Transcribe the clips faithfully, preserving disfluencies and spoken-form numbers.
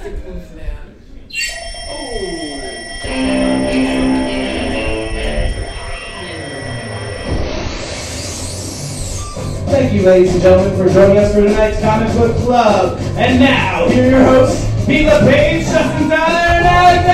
Plastic booth man. Oh. Thank you, ladies and gentlemen, for joining us for tonight's Comic Book Club. And now, here are your hosts, Pete LePage, Justin Tyler, and Alex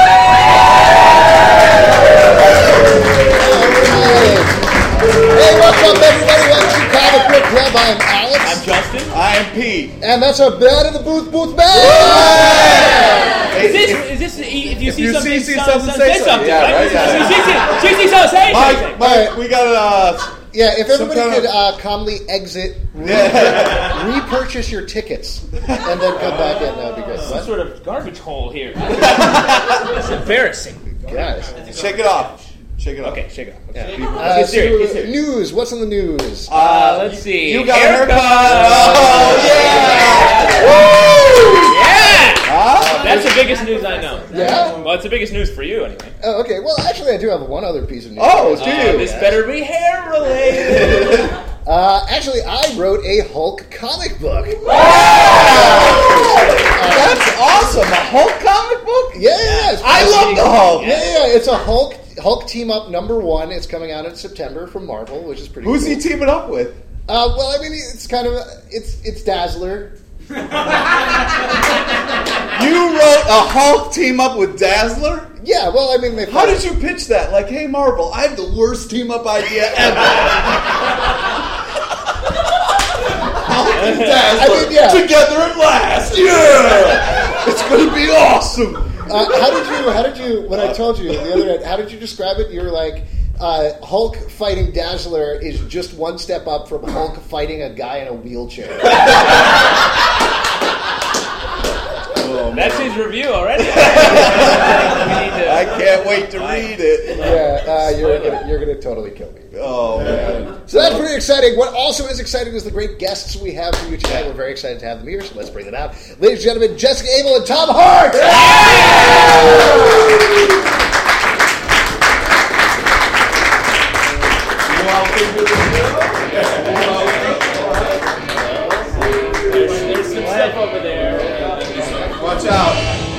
Hey, what's up, everybody? Welcome to Comic Book Club. I am Alex. I'm Justin. I am Pete. And that's our band in the booth, Booth Band. Hey, is this, is this, if you if see you something, see some- something, some- say say something, something. Yeah, right? right, yeah. If you see- if you see something, say Mike, something. Mike, we got uh, Yeah, if everybody kind could of- uh, calmly exit, re- repurchase your tickets, and then come back in, that would be great. Some What? sort of garbage hole here. It's embarrassing. Guys. shake it off. Shake it off. Okay, shake it off. Yeah. Okay. Uh, Get serious, get so, serious. news. What's in the news? Uh, let's see. You got Haircut. a haircut. Oh, yeah. Woo! Yeah! Huh? That's the biggest news I know. Yeah? Well, it's the biggest news for you, anyway. Oh, okay. Well, actually, I do have one other piece of news. Oh, do Uh, you? this better be hair related. Uh, actually, I wrote a Hulk comic book. That's awesome. A Hulk comic book? Yeah, yeah, yeah. It's I love the Hulk. Yeah, yeah, yeah. It's a Hulk Hulk team up number one. It's coming out in September from Marvel, which is pretty. Who's cool. he teaming up with? Uh, well, I mean, it's kind of it's it's Dazzler. You wrote a Hulk team up with Dazzler? Yeah, well, I mean, they. How did you pitch that? Like, hey, Marvel, I have the worst team up idea ever. Hulk and Dazzler I mean, yeah. together at last. Yeah, it's gonna be awesome. Uh, how did you? How did you? When I told you the other night, how did you describe it? You were like, uh, Hulk fighting Dazzler is just one step up from Hulk fighting a guy in a wheelchair. Oh, That's his review already. We need to- I can't wait to read it. Yeah, uh, you're gonna, you're gonna totally kill me. Oh man. So that's pretty exciting. What also is exciting is the great guests we have for you tonight. We're very excited to have them here, so let's bring them out. Ladies and gentlemen, Jessica Abel and Tom Hart! There's, there's some stuff over there. Watch out.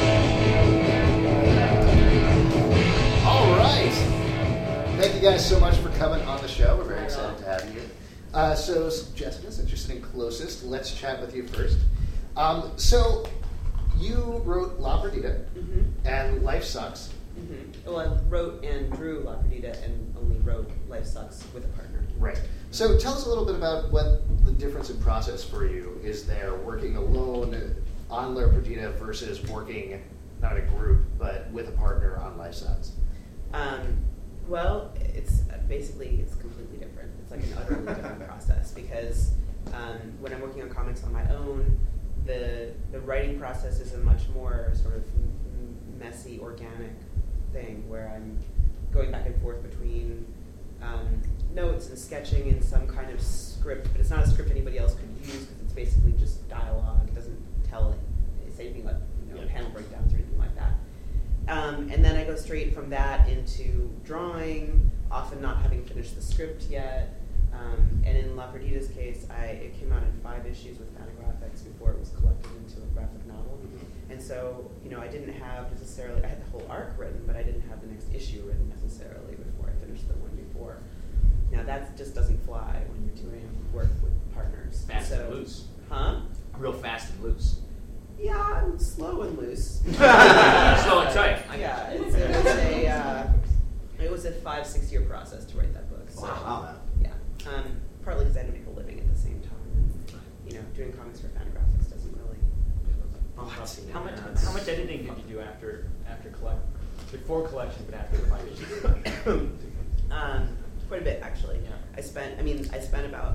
All right. Thank you guys so much for coming on the show. We're very excited to have you. Uh, so, Jessica, since you're sitting closest, let's chat with you first. Um, so, you wrote La Perdita, Mm-hmm. and Life Sucks. Mm-hmm. Well, I wrote and drew La Perdita and only wrote Life Sucks with a partner. Right. So, tell us a little bit about what the difference in process for you is there, working alone on La Perdita versus working, not in a group, but with a partner on Life Sucks. Um, well, it's uh, basically, it's completely different. It's like an utterly different process because um, when I'm working on comics on my own, the the writing process is a much more sort of m- messy, organic thing where I'm going back and forth between um, notes and sketching and some kind of script, but it's not a script anybody else could use because it's basically just dialogue. It doesn't tell it, say anything like you know, Yeah. panel breakdowns or anything like that. Um, and then I go straight from that into drawing, often not having finished the script yet. Um, and in La Perdita's case, I, it came out in five issues with Fantagraphics before it was collected into a graphic novel. Mm-hmm. And so, you know, I didn't have necessarily, I had the whole arc written, but I didn't have the next issue written necessarily before I finished the one before. Now that just doesn't fly when you're doing work with partners. Fast so, and loose. Huh? Real fast and loose. Yeah, I'm slow and loose. Slow and tight. I Yeah, it's, it was a uh, it was a five six year process to write that book. So, Wow. yeah, um, partly because I had to make a living at the same time. And, you know, doing comics for Fantagraphics doesn't really. How much? How much editing did you do after after collect before collection, but after the five issues? Um, quite a bit actually. Yeah. I spent. I mean, I spent about.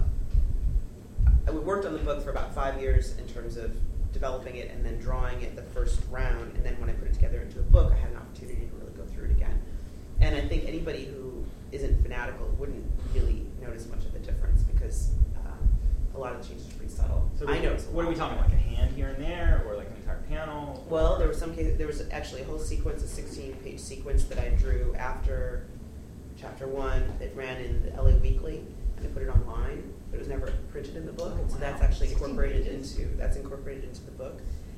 I worked on the book for about five years in terms of developing it and then drawing it the first round, and then when I put it together into a book, I had an opportunity to really go through it again. And I think anybody who isn't fanatical wouldn't really notice much of a difference because um, a lot of the changes are pretty subtle. So I noticed. a What are lot. we talking? Like a hand here and there, or like an entire panel? Well, there was some cases. There was actually a whole sequence, a sixteen-page sequence that I drew after chapter one. It ran in the L A Weekly, and I put it online, but it was never printed in the book. And so that's actually incorporated into that's incorporated into the book.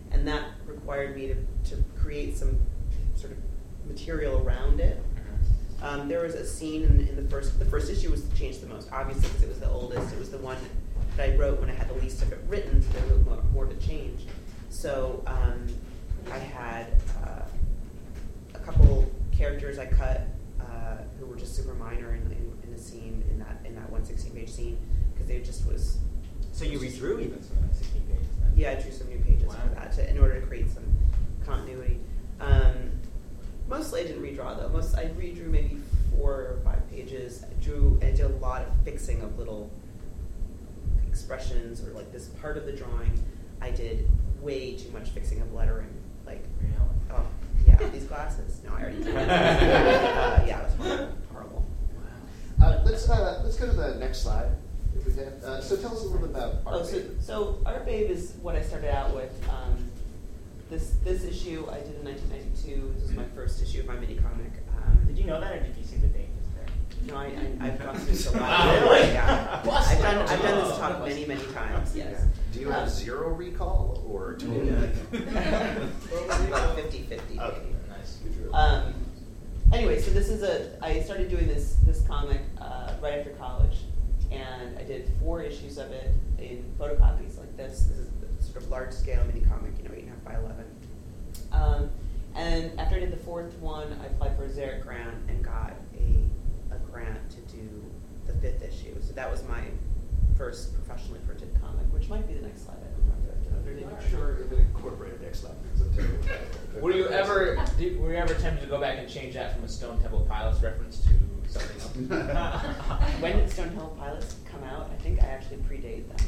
and that required me to, to create some sort of material around it. Um, there was a scene in, in the first, the first issue was changed the most, obviously because it was the oldest. It was the one that I wrote when I had the least of it written, so there was more, more to change. So um, I had uh, a couple characters I cut uh, who were just super minor in, in, in the scene, in that in that one sixteen page scene, because they just was... So you redrew even some of the sixteen pages then? Yeah, I drew some new pages Wow. for that to, in order to create some continuity. Um, mostly I didn't redraw though. Most I redrew maybe four or five pages. I drew and did a lot of fixing of little expressions or like this part of the drawing. I did way too much fixing of lettering. Like, Really? oh yeah, these glasses. No, I already did. uh, yeah, it was horrible. horrible. Uh, let's uh, let's go to the next slide, if we can. Uh, so tell us a little bit about Art Oh, so, Babe. so Art Babe is what I started out with. Um, this this issue I did in nineteen ninety-two. This was my first issue of my mini comic. Um, Did you know that, or did you see the date just there? no, I, I, I've gone through so much. Wow, really? Yeah. Busted. I've done I've done this Oh. talk many many times. Yes. Do you have zero recall or total? About fifty fifty. Okay. Nice. Um, anyway, so this is a, I started doing this this comic uh, right after college, and I did four issues of it in photocopies like this. This is the sort of large scale mini comic, you know, eight and a half by eleven. Um, and after I did the fourth one, I applied for a Xeric grant and got a, a grant to do the fifth issue. So that was my first professionally printed comic, which might be the next slide. I don't remember. I'm really I'm not not sure if it incorporated next slide because I'm terrible at it. Were you ever did, were you ever tempted to go back and change that from a Stone Temple Pilots reference to something else? When did Stone Temple Pilots come out? I think I actually predate them.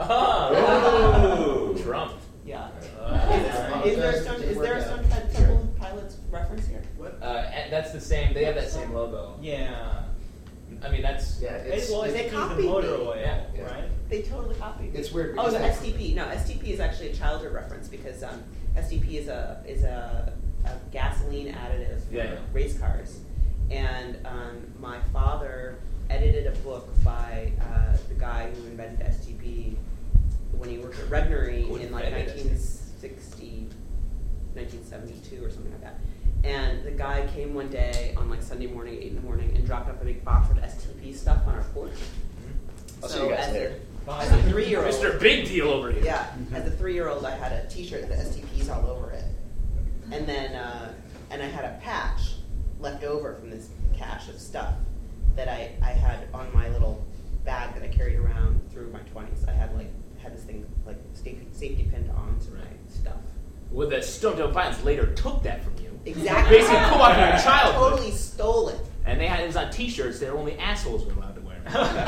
Oh, Trump. Yeah. Uh, Is, is there a Stone, is there a Stone Temple Pilots reference here? Uh, and that's the same. They have that same logo. Yeah. I mean, that's Yeah, it's, well, they it's the copied me. motor oil, Yeah. Yeah. right? They totally copied me. it's weird. Oh, because the they- S T P. No, S T P is actually a childhood reference because um, S T P is a is a, a gasoline additive for Yeah, yeah. race cars, and um, my father edited a book by uh, the guy who invented S T P when he worked at Regnery Who in like invented nineteen sixty, nineteen seventy-two or something like that. And the guy came one day on like Sunday morning, eight in the morning, and dropped off a big box of S T P stuff on our porch. I'll see you guys as later. A, as a three-year-old, Mister Big Deal over here. yeah, as a three-year-old, I had a T-shirt with S T Ps all over it, and then uh, and I had a patch left over from this cache of stuff that I, I had on my little bag that I carried around through my twenties. I had like had this thing like safety, safety pinned onto my stuff. Well, the Stone Temple Pilots later took that from you. Exactly. Basically, come on, your childhood. Totally stole it. And they had it was on T-shirts that only assholes were allowed to wear.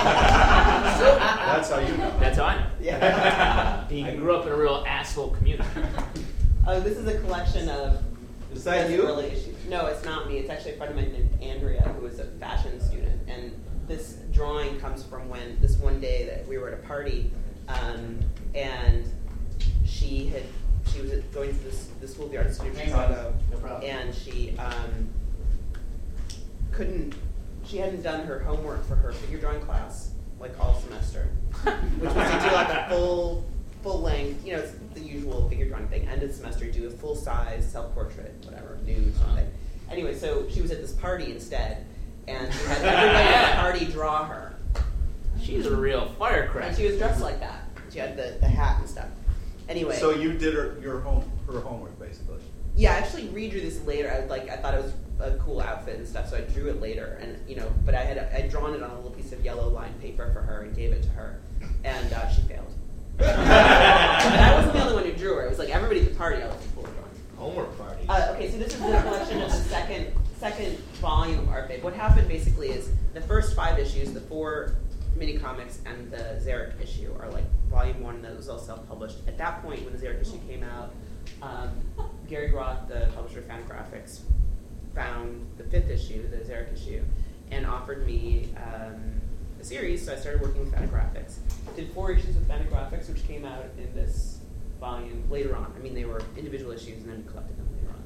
That's how you know. That's how I know. Yeah. I grew up in a real asshole community. Oh, this is a collection of Is that just you? early issues. No, it's not me. It's actually a friend of mine named Andrea, who is a fashion student. And this drawing comes from when this one day that we were at a party, um, and she had she was going to this the School of the Arts Institute in Chicago, No problem. and she um, couldn't. She hadn't done her homework for her figure drawing class like all semester, which was to do like a full full length. You know, it's the usual figure drawing thing. End of semester, you do a full size self portrait, whatever, nude, something. Anyway, so she was at this party instead, and she had everybody at the party draw her, She's a real and firecracker. she was dressed like that. She had the, the hat and stuff. Anyway, So you did her, your home, her homework, basically. yeah, I actually redrew this later. I like I thought it was a cool outfit and stuff, so I drew it later. And you know, but I had I'd drawn it on a little piece of yellow lined paper for her and gave it to her, and uh, she failed. And I wasn't the only one who drew her. It was like everybody at the party. I was full of drawing. Homework party. Uh, okay, so this is the collection of the second second volume of Art Babe. What happened basically is the first five issues, the four mini comics and the Xeric issue are like volume one, and that was all self-published. At that point, when the Xeric issue came out, um, Gary Groth, the publisher of Fantagraphics, found the fifth issue, the Xeric issue, and offered me um, a series. So I started working with Fantagraphics. Did four issues with Fantagraphics, which came out in this volume later on. I mean, they were individual issues, and then we collected them later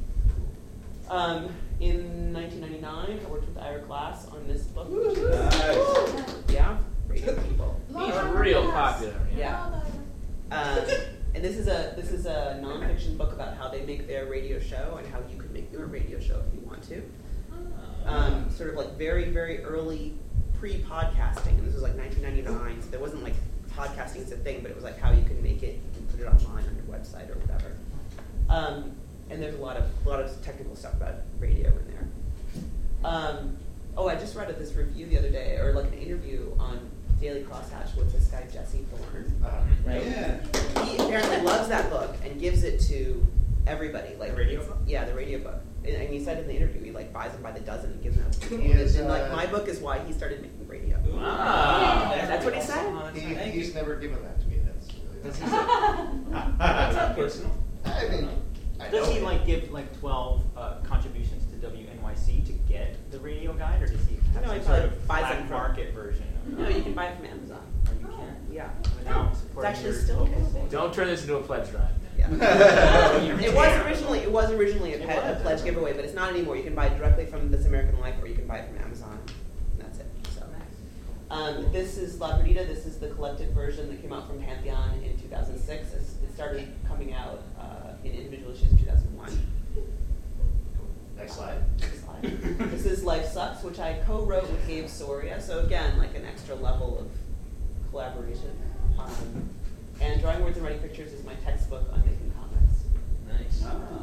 on. Um, in nineteen ninety-nine, I worked with Ira Glass on this book. which is- Nice. Yeah, radio people. He's real popular. Yeah. Um, and this is a this is a nonfiction book about how they make their radio show and how you can make your radio show if you want to. Um, sort of like very very early pre-podcasting, and this was like nineteen ninety-nine, so there wasn't like podcasting as a thing, but it was like how you can make it and put it online on your website or whatever. Um, and there's a lot of a lot of technical stuff about radio in there. Um, oh, I just read this review the other day, or like an interview on Daily Crosshatch with this guy Jesse Thorne. Uh, Right? Yeah. He apparently loves that book and gives it to everybody. Like The radio it's- book? Yeah, the radio book. And, and he said in the interview he like buys them by the dozen and gives them out to people. He is, and like uh, my book is why he started making radio. Wow. That's what he said. Oh, that's he, nice. he's never given that to me. That's really Does he nice. That's not personal. I mean, I Does know he him. like give like twelve uh, contributions to W N Y C to get the radio guide, or does he have No, he some sort probably of buys black them from- market version? Of No, you can buy it from Amazon. Oh, you can. Yeah. Without It's supporting actually your still local available. station. Don't turn this into a pledge drive. Yeah. You It was can. originally it was originally a, It pe- a was. pledge giveaway, but it's not anymore. You can buy it directly from This American Life, or you can buy it from Amazon. And that's it. So, um, this is La Perdida. This is the collected version that came out from Pantheon in two thousand six. It's, it started coming out uh, in individual issues in two thousand one. Next slide. Next slide. This is Life Sucks, which I co-wrote with Gabe Soria. So again, like an extra level of collaboration. Um, and Drawing Words and Writing Pictures is my textbook on making comics. Nice. Ah.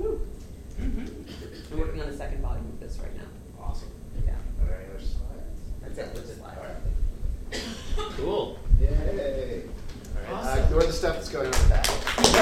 I'm working on the second volume of this right now. Awesome. Yeah, Are there any other slides? that's it. Which is live. All right. Cool. Yay. All right. Awesome. Uh, ignore the stuff that's going on in the back.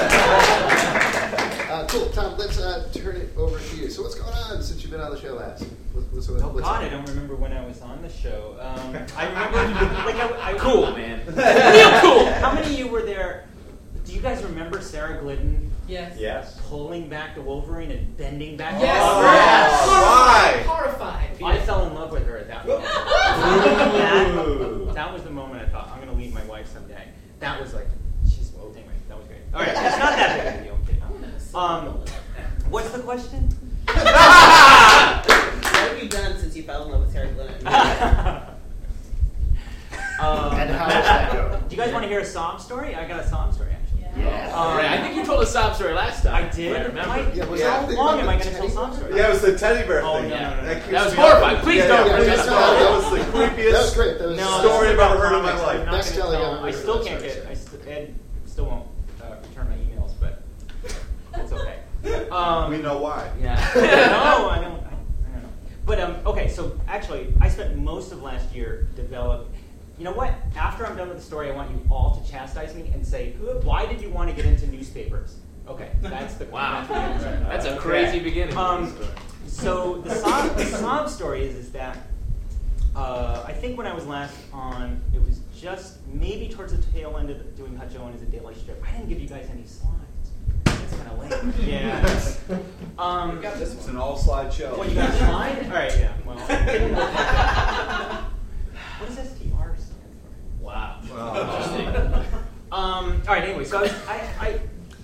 uh, cool. Tom, let's uh, turn it over to you. So what's going on since you've been on the show last? What, what's, what's, Oh what's God, on? I don't remember when I was on the show. Um, I remember, like, I, I Cool, man. Real cool. How many of you were there? Do you guys remember Sarah Glidden Yes. Yes. pulling back the Wolverine and bending back? Yes. the yes. Why? Horrified. I fell in love with her at that point. Ooh. that, that was the moment I thought, I'm going to leave my wife someday. That was like, she's, well, anyway, that was great. All right, it's not that big of a deal. I'm kidding. Um, what's the question? What have you done since you fell in love with Sarah Glennon? um, And how does that go? Do you guys want to hear a sob story? I got a sob story, actually. Yeah. Um, Right, I think you told a sob story last time. I did. I remember. Why- Yeah, was Yeah. that How the thing long about am the I going to tell teddy sob bear? stories? Yeah, it was the teddy bear Oh, thing. no, no, no, no. That, That was horrifying. Please yeah, don't. Yeah, Yeah, just yeah, tell- yeah. that was the creepiest That was great. That was No, story this is I've ever about heard in my comics. life. I'm not Best gonna telling tell- ever I heard. still That's can't right. get. I st- Ed still won't uh, return my emails, but it's okay. Um, We know why. Yeah. no, I don't. I, I don't know. But um, okay. So actually, I spent most of last year develop. You know what? After I'm done with the story, I want you all to chastise me and say, "Why did you want to get into newspapers?" Okay, that's the Wow. That's, the answer. That's a Okay. crazy beginning. Um, so the sob, the sob story is is that uh, I think when I was last on, it was just maybe towards the tail end of doing Hutch Owen as a daily strip. I didn't give you guys any slides. That's kind of lame. Yeah. Um, We got this It's one. an all-slide show. what, you got a slide? All right, yeah. Well, it didn't look like that. What does S T R stand for? Wow. Wow. Interesting. Um, all right. Anyway, so I, was, I, I,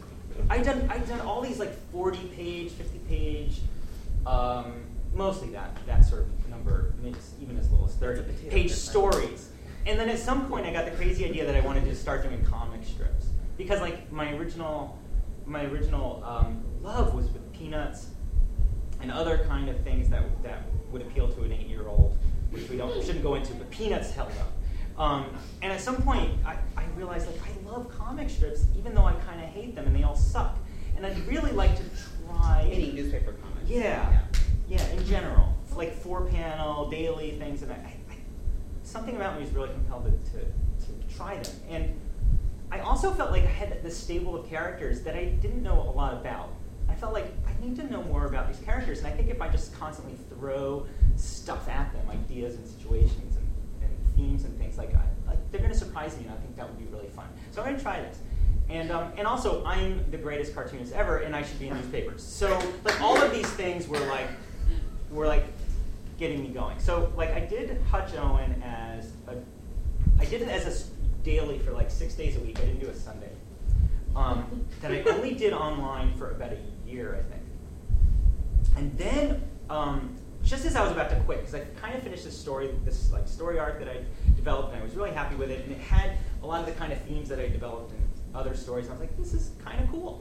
I done, I done all these like forty page, fifty page, um, mostly that that sort of number, maybe even as little as thirty page stories. And then at some point, I got the crazy idea that I wanted to start doing comic strips because like my original, my original um, love was with Peanuts and other kind of things that that would appeal to an eight year old, which we don't shouldn't go into. But Peanuts held up. Um, and at some point, I, I realized like I love comic strips, even though I kind of hate them and they all suck. And I'd really like to try. Any newspaper comics. Yeah, yeah. In general, like four panel daily things, and I, I, I something about me was really compelled to, to to try them. And I also felt like I had this stable of characters that I didn't know a lot about. I felt like I need to know more about these characters, and I think if I just constantly throw stuff at them, ideas and situations and, and themes and things like that, like, they're going to surprise me, and I think that would be really fun. So I'm going to try this. And um, and also, I'm the greatest cartoonist ever, and I should be in newspapers. So like all of these things were like were like getting me going. So like I did Hutch Owen as a, I did it as a s- daily for like six days a week. I didn't do a Sunday. Um, that I only did online for about a year, I think. And then, um, just as I was about to quit, because I kind of finished this story, this like story arc that I developed, and I was really happy with it, and it had a lot of the kind of themes that I developed in other stories. And I was like, this is kind of cool.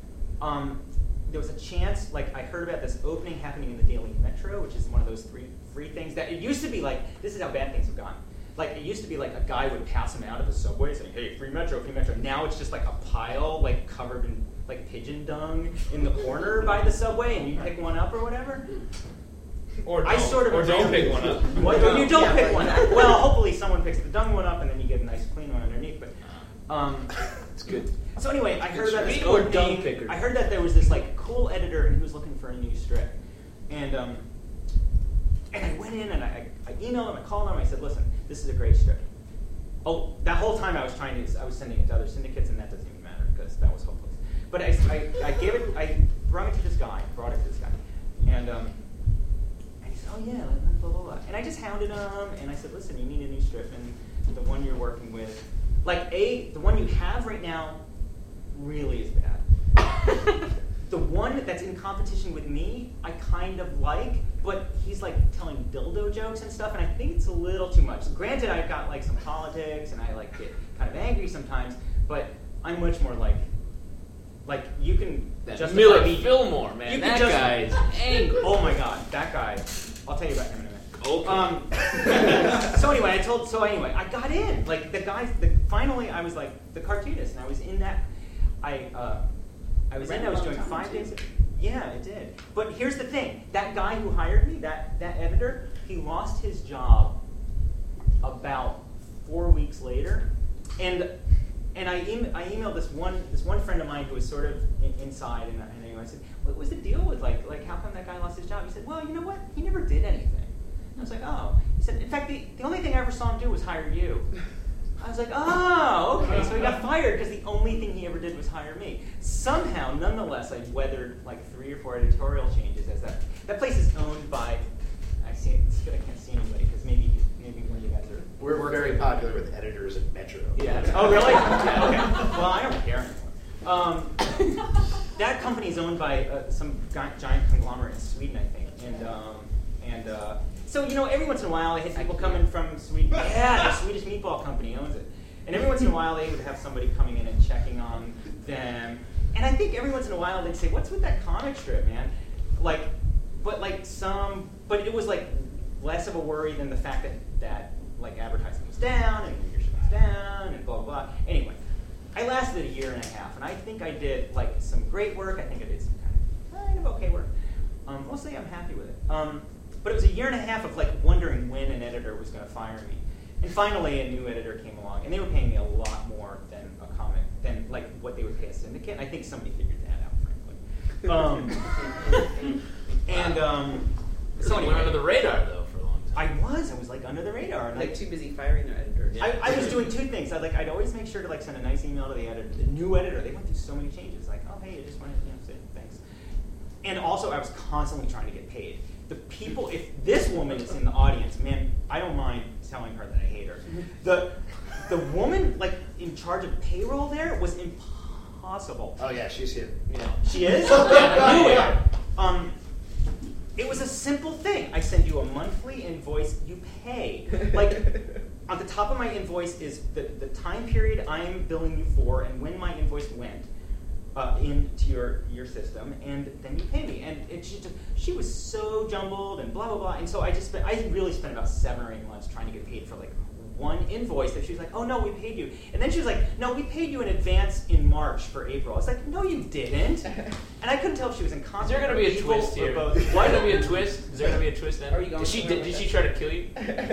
Um, there was a chance, like I heard about this opening happening in the Daily Metro, which is one of those three free things that it used to be like, this is how bad things have gone. Like it used to be like a guy would pass them out at the subway saying, hey, free Metro, free Metro. Now it's just like a pile like covered in like pigeon dung in the corner by the subway and you pick one up or whatever. Or I don't, sort of or don't agree. pick one up. What, or you don't Yeah, pick like- one up. Well, hopefully someone picks the dung one up and then you get a nice clean one underneath. But um, It's good. so anyway, I heard about this Speaking of dung opening. pickers. I heard that there was this like cool editor and he was looking for a new strip, and um, and I went in and I, I emailed him, I called him, I said, listen, this is a great strip. Oh, that whole time I was trying to, I was sending it to other syndicates, and that doesn't even matter because that was hopeless. But I, I, I gave it, I brought it to this guy, brought it to this guy, and um, and he said, oh yeah, blah blah blah. And I just hounded him, and I said, listen, you need a new strip, and the one you're working with, like a, the one you have right now, really is bad. The one that's in competition with me, I kind of like, but he's like telling dildo jokes and stuff, and I think it's a little too much. Granted, I've got like some politics, and I like get kind of angry sometimes, but I'm much more like, like you can That justify Miller me. Fillmore, man. You can That just- guy is angry. Oh my god, that guy. I'll tell you about him in a minute. Okay. Um, so anyway, I told. So anyway, I got in. Like the guys. The, finally, I was like the cartoonist, and I was in that. I. Uh, I was in. I was doing five days. Yeah, it did. But here's the thing: that guy who hired me, that that editor, he lost his job about four weeks later, and and I em- I emailed this one this one friend of mine who was sort of in, inside, and, and anyway, I said, what was the deal with like like how come that guy lost his job? He said, well, you know what? He never did anything. And I was like, oh. He said, in fact, the, the only thing I ever saw him do was hire you. I was like, oh, okay. So he got fired because the only thing he ever did was hire me. Somehow, nonetheless, I weathered like three or four editorial changes. As that that place is owned by. I see. It's good. I can't see anybody because maybe maybe one of you guys are. We're very popular with editors at Metro. Yeah. Oh, really? Yeah, okay. Well, I don't care anymore. Um, that company is owned by uh, some gi- giant conglomerate in Sweden, I think, and um, and. Uh, So, you know, every once in a while I had people coming from Sweden. Yeah, the Swedish Meatball Company owns it. And every once in a while they would have somebody coming in and checking on them. And I think every once in a while they'd say, what's with that comic strip, man? Like, but like some, but it was like less of a worry than the fact that, that like advertising was down and leadership was down and blah, blah. Anyway, I lasted a year and a half. And I think I did like some great work. I think I did some kind of, kind of okay work. Um, mostly I'm happy with it. Um, But it was a year and a half of like wondering when an editor was going to fire me, and finally a new editor came along, and they were paying me a lot more than a comic, than like what they would pay a syndicate. And I think somebody figured that out, frankly. Um, and um, So so you anyway, went under the radar though for a long time. I was, I was like under the radar, and Like I, too busy firing their editors. Yeah. I, I was doing two things. I like I'd always make sure to like send a nice email to the editor, the new editor. They went through so many changes. Like, oh hey, I just wanted to you know, say thanks. And also, I was constantly trying to get paid. The people, if this woman is in the audience, man, I don't mind telling her that I hate her. The the woman like in charge of payroll there was impossible. Oh yeah, she's here. Yeah. She is? Yeah, I knew it. Um, it was a simple thing. I send you a monthly invoice, you pay. Like, on the top of my invoice is the, the time period I'm billing you for and when my invoice went uh, into your, your system, and then you pay me. And it, she, just, she was so jumbled and blah, blah, blah. And so I just spent, I really spent about seven or eight months trying to get paid for like one invoice that she was like, oh no, we paid you. And then she was like, no, we paid you in advance in March for April. I was like, no, you didn't. And I couldn't tell if she was in Is concert. there going to be a evil twist or here? both. Is there going to be a twist? Is there going to be a twist then? Are you going Did she, somewhere did, did with she that? try to kill you?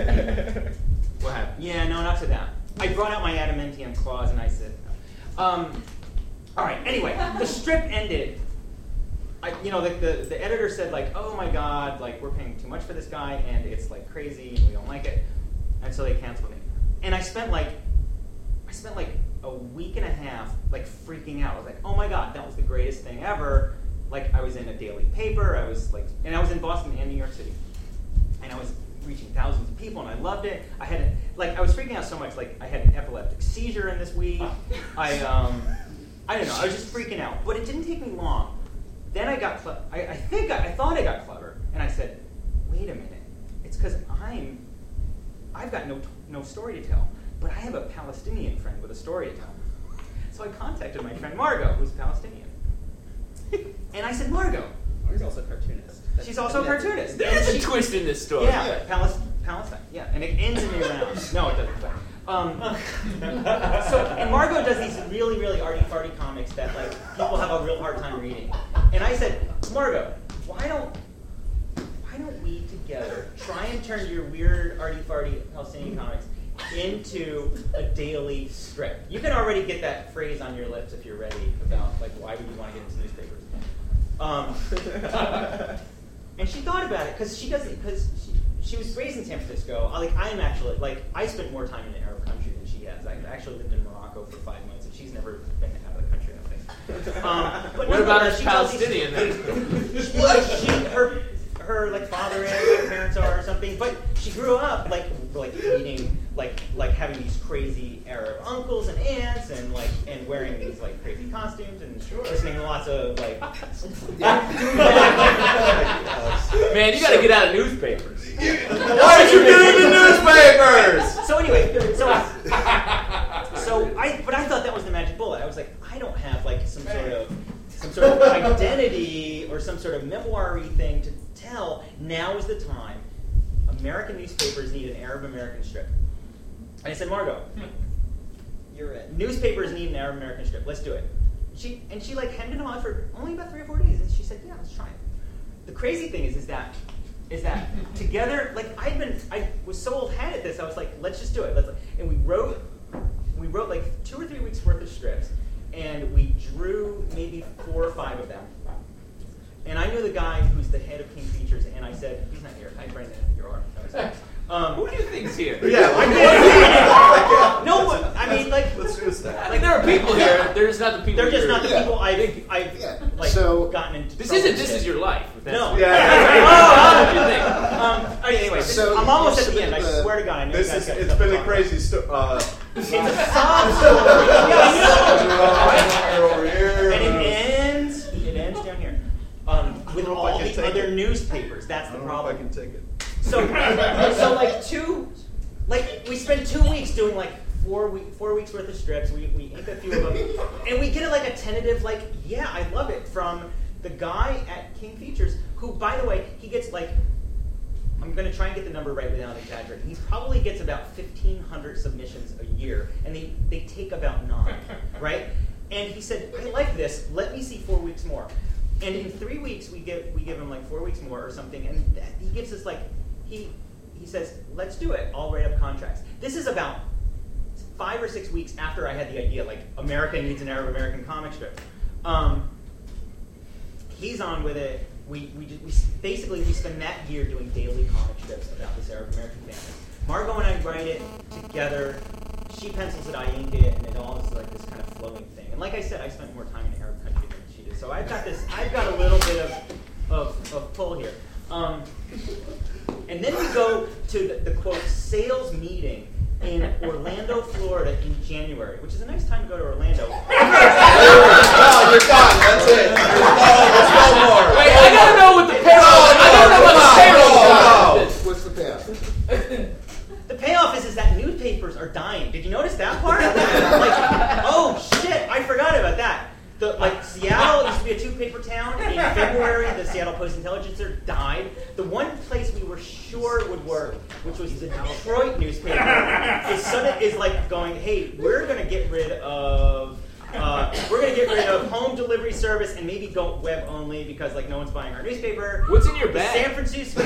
What happened? Yeah, no, not to that. I brought out my adamantium claws and I said, no. Um, all right, anyway, the strip ended. I, you know, the, the, the editor said like, oh my God, like we're paying too much for this guy and it's like crazy and we don't like it. And so they canceled me. And I spent like, I spent like a week and a half like freaking out. I was like, oh my God, that was the greatest thing ever. Like I was in a daily paper, I was like, and I was in Boston and New York City. And I was reaching thousands of people and I loved it. I had, a, like, I was freaking out so much, like I had an epileptic seizure in this week. I, um, I don't know, I was just freaking out. But it didn't take me long. Then I got, cle- I, I think, I, I thought I got clever. And I said, wait a minute. It's because I'm, I've got no, no story to tell. But I have a Palestinian friend with a story to tell. So I contacted my friend Margot, who's Palestinian. And I said, Margot. She's also a cartoonist. That's- She's also a that's- cartoonist. There's And a she- twist in this story. Yeah, yeah. Palis- Palestine. Yeah, and it ends in a round. No, it doesn't. But, um, so, and Margot does these really, really arty-farty comics that like people have a real hard time reading. And I said, Margot, why don't why don't we together try and turn your weird arty-farty Palestinian comics into a daily strip? You can already get that phrase on your lips if you're ready about like why would you want to get into newspapers. Um, and she thought about it because she doesn't because she, she was raised in San Francisco. I, like I'm actually like I spent more time in an Arab country than she has. I actually lived in Morocco for five months, and she's never been out of the country. I don't think. Um, but What about nonetheless, a she tells these- Palestinian then? like she, her, her like father is, her parents are, or something. But she grew up like like eating like like having these crazy Arab uncles and aunts, and like and wearing these like crazy costumes, and listening to lots of like. Man, you gotta get out of newspapers. Why did you get into newspapers? So anyway, so so I but I thought that was the magic bullet. I was like, I don't have like some sort of some sort of identity or some sort of memoir-y thing to tell. Now is the time. American newspapers need an Arab American strip. And I said, Margot, You're it. newspapers need an Arab American strip. Let's do it. She and she like hemmed and hawed for only about three or four days, and she said, yeah, let's try it. The crazy thing is, is that is that together, like I'd been, I was so old hat at this. I was like, let's just do it. Let's, and we wrote, we wrote like two or three weeks worth of strips, and we drew maybe four or five of them. And I knew the guy who's the head of King Features, and I said, he's not here. Hi, Brendan, your arm. Um, Who do you think's here? Yeah, I like, did. No one. I mean, like, let's do this. I think there are people here. They're just not the people. they're just you're- not the Yeah. people I've, I've Yeah. like So- gotten into. This trouble isn't. This with. is your life. That's No. Yeah. Oh, What do you think? Um, all right, anyway, this- So I'm almost you at the end. I submitted the- swear to God, I know This you guys is. got It's stuff to been a talk about. crazy story. Uh, It's a sob story. Yeah, I know. over here. And it ends. It ends down here. Um, with don't know if I all can the take other it. newspapers. That's I the don't know if I problem. can take it. So, so like two, like we spend two weeks doing like four week, four weeks worth of strips. We we ink a few of them, and we get it like a tentative like, yeah, I love it from the guy at King Features, who, by the way, he gets like, I'm going to try and get the number right without exaggerating. He probably gets about fifteen hundred submissions a year, and they they take about nine, right? And he said, I like this. Let me see four weeks more. And in three weeks, we give we give him like four weeks more or something, and that, he gives us like he he says, let's do it. I'll write up contracts. This is about five or six weeks after I had the idea, like America needs an Arab American comic strip. Um, he's on with it. We we, just, we basically we spend that year doing daily comic strips about this Arab American family. Margot and I write it together. She pencils it, I ink it, and it all is like this kind of flowing thing. And like I said, I spent more time in Arab country than she did, so I've got this. I've got a little bit of of, of pull here. Um, and then we go to the, the quote sales meeting in Orlando, Florida, in January, which is a nice time to go to Orlando. No, you're done. That's it. There's no, there's no more. Wait, I gotta know what the payoff. I gotta know what the payoff is. What's the payoff? The payoff is, is that newspapers are dying. Did you notice that part? Like, oh shit, I forgot about that. The, like Seattle used to be a two-paper town. In February, the Seattle Post-Intelligencer died. The one place we were sure would work, which was the Detroit newspaper, is sudden is like going, hey, we're gonna get rid of. Uh, we're going to get rid of home delivery service and maybe go web only because like no one's buying our newspaper. What's in your The bag? San Francisco.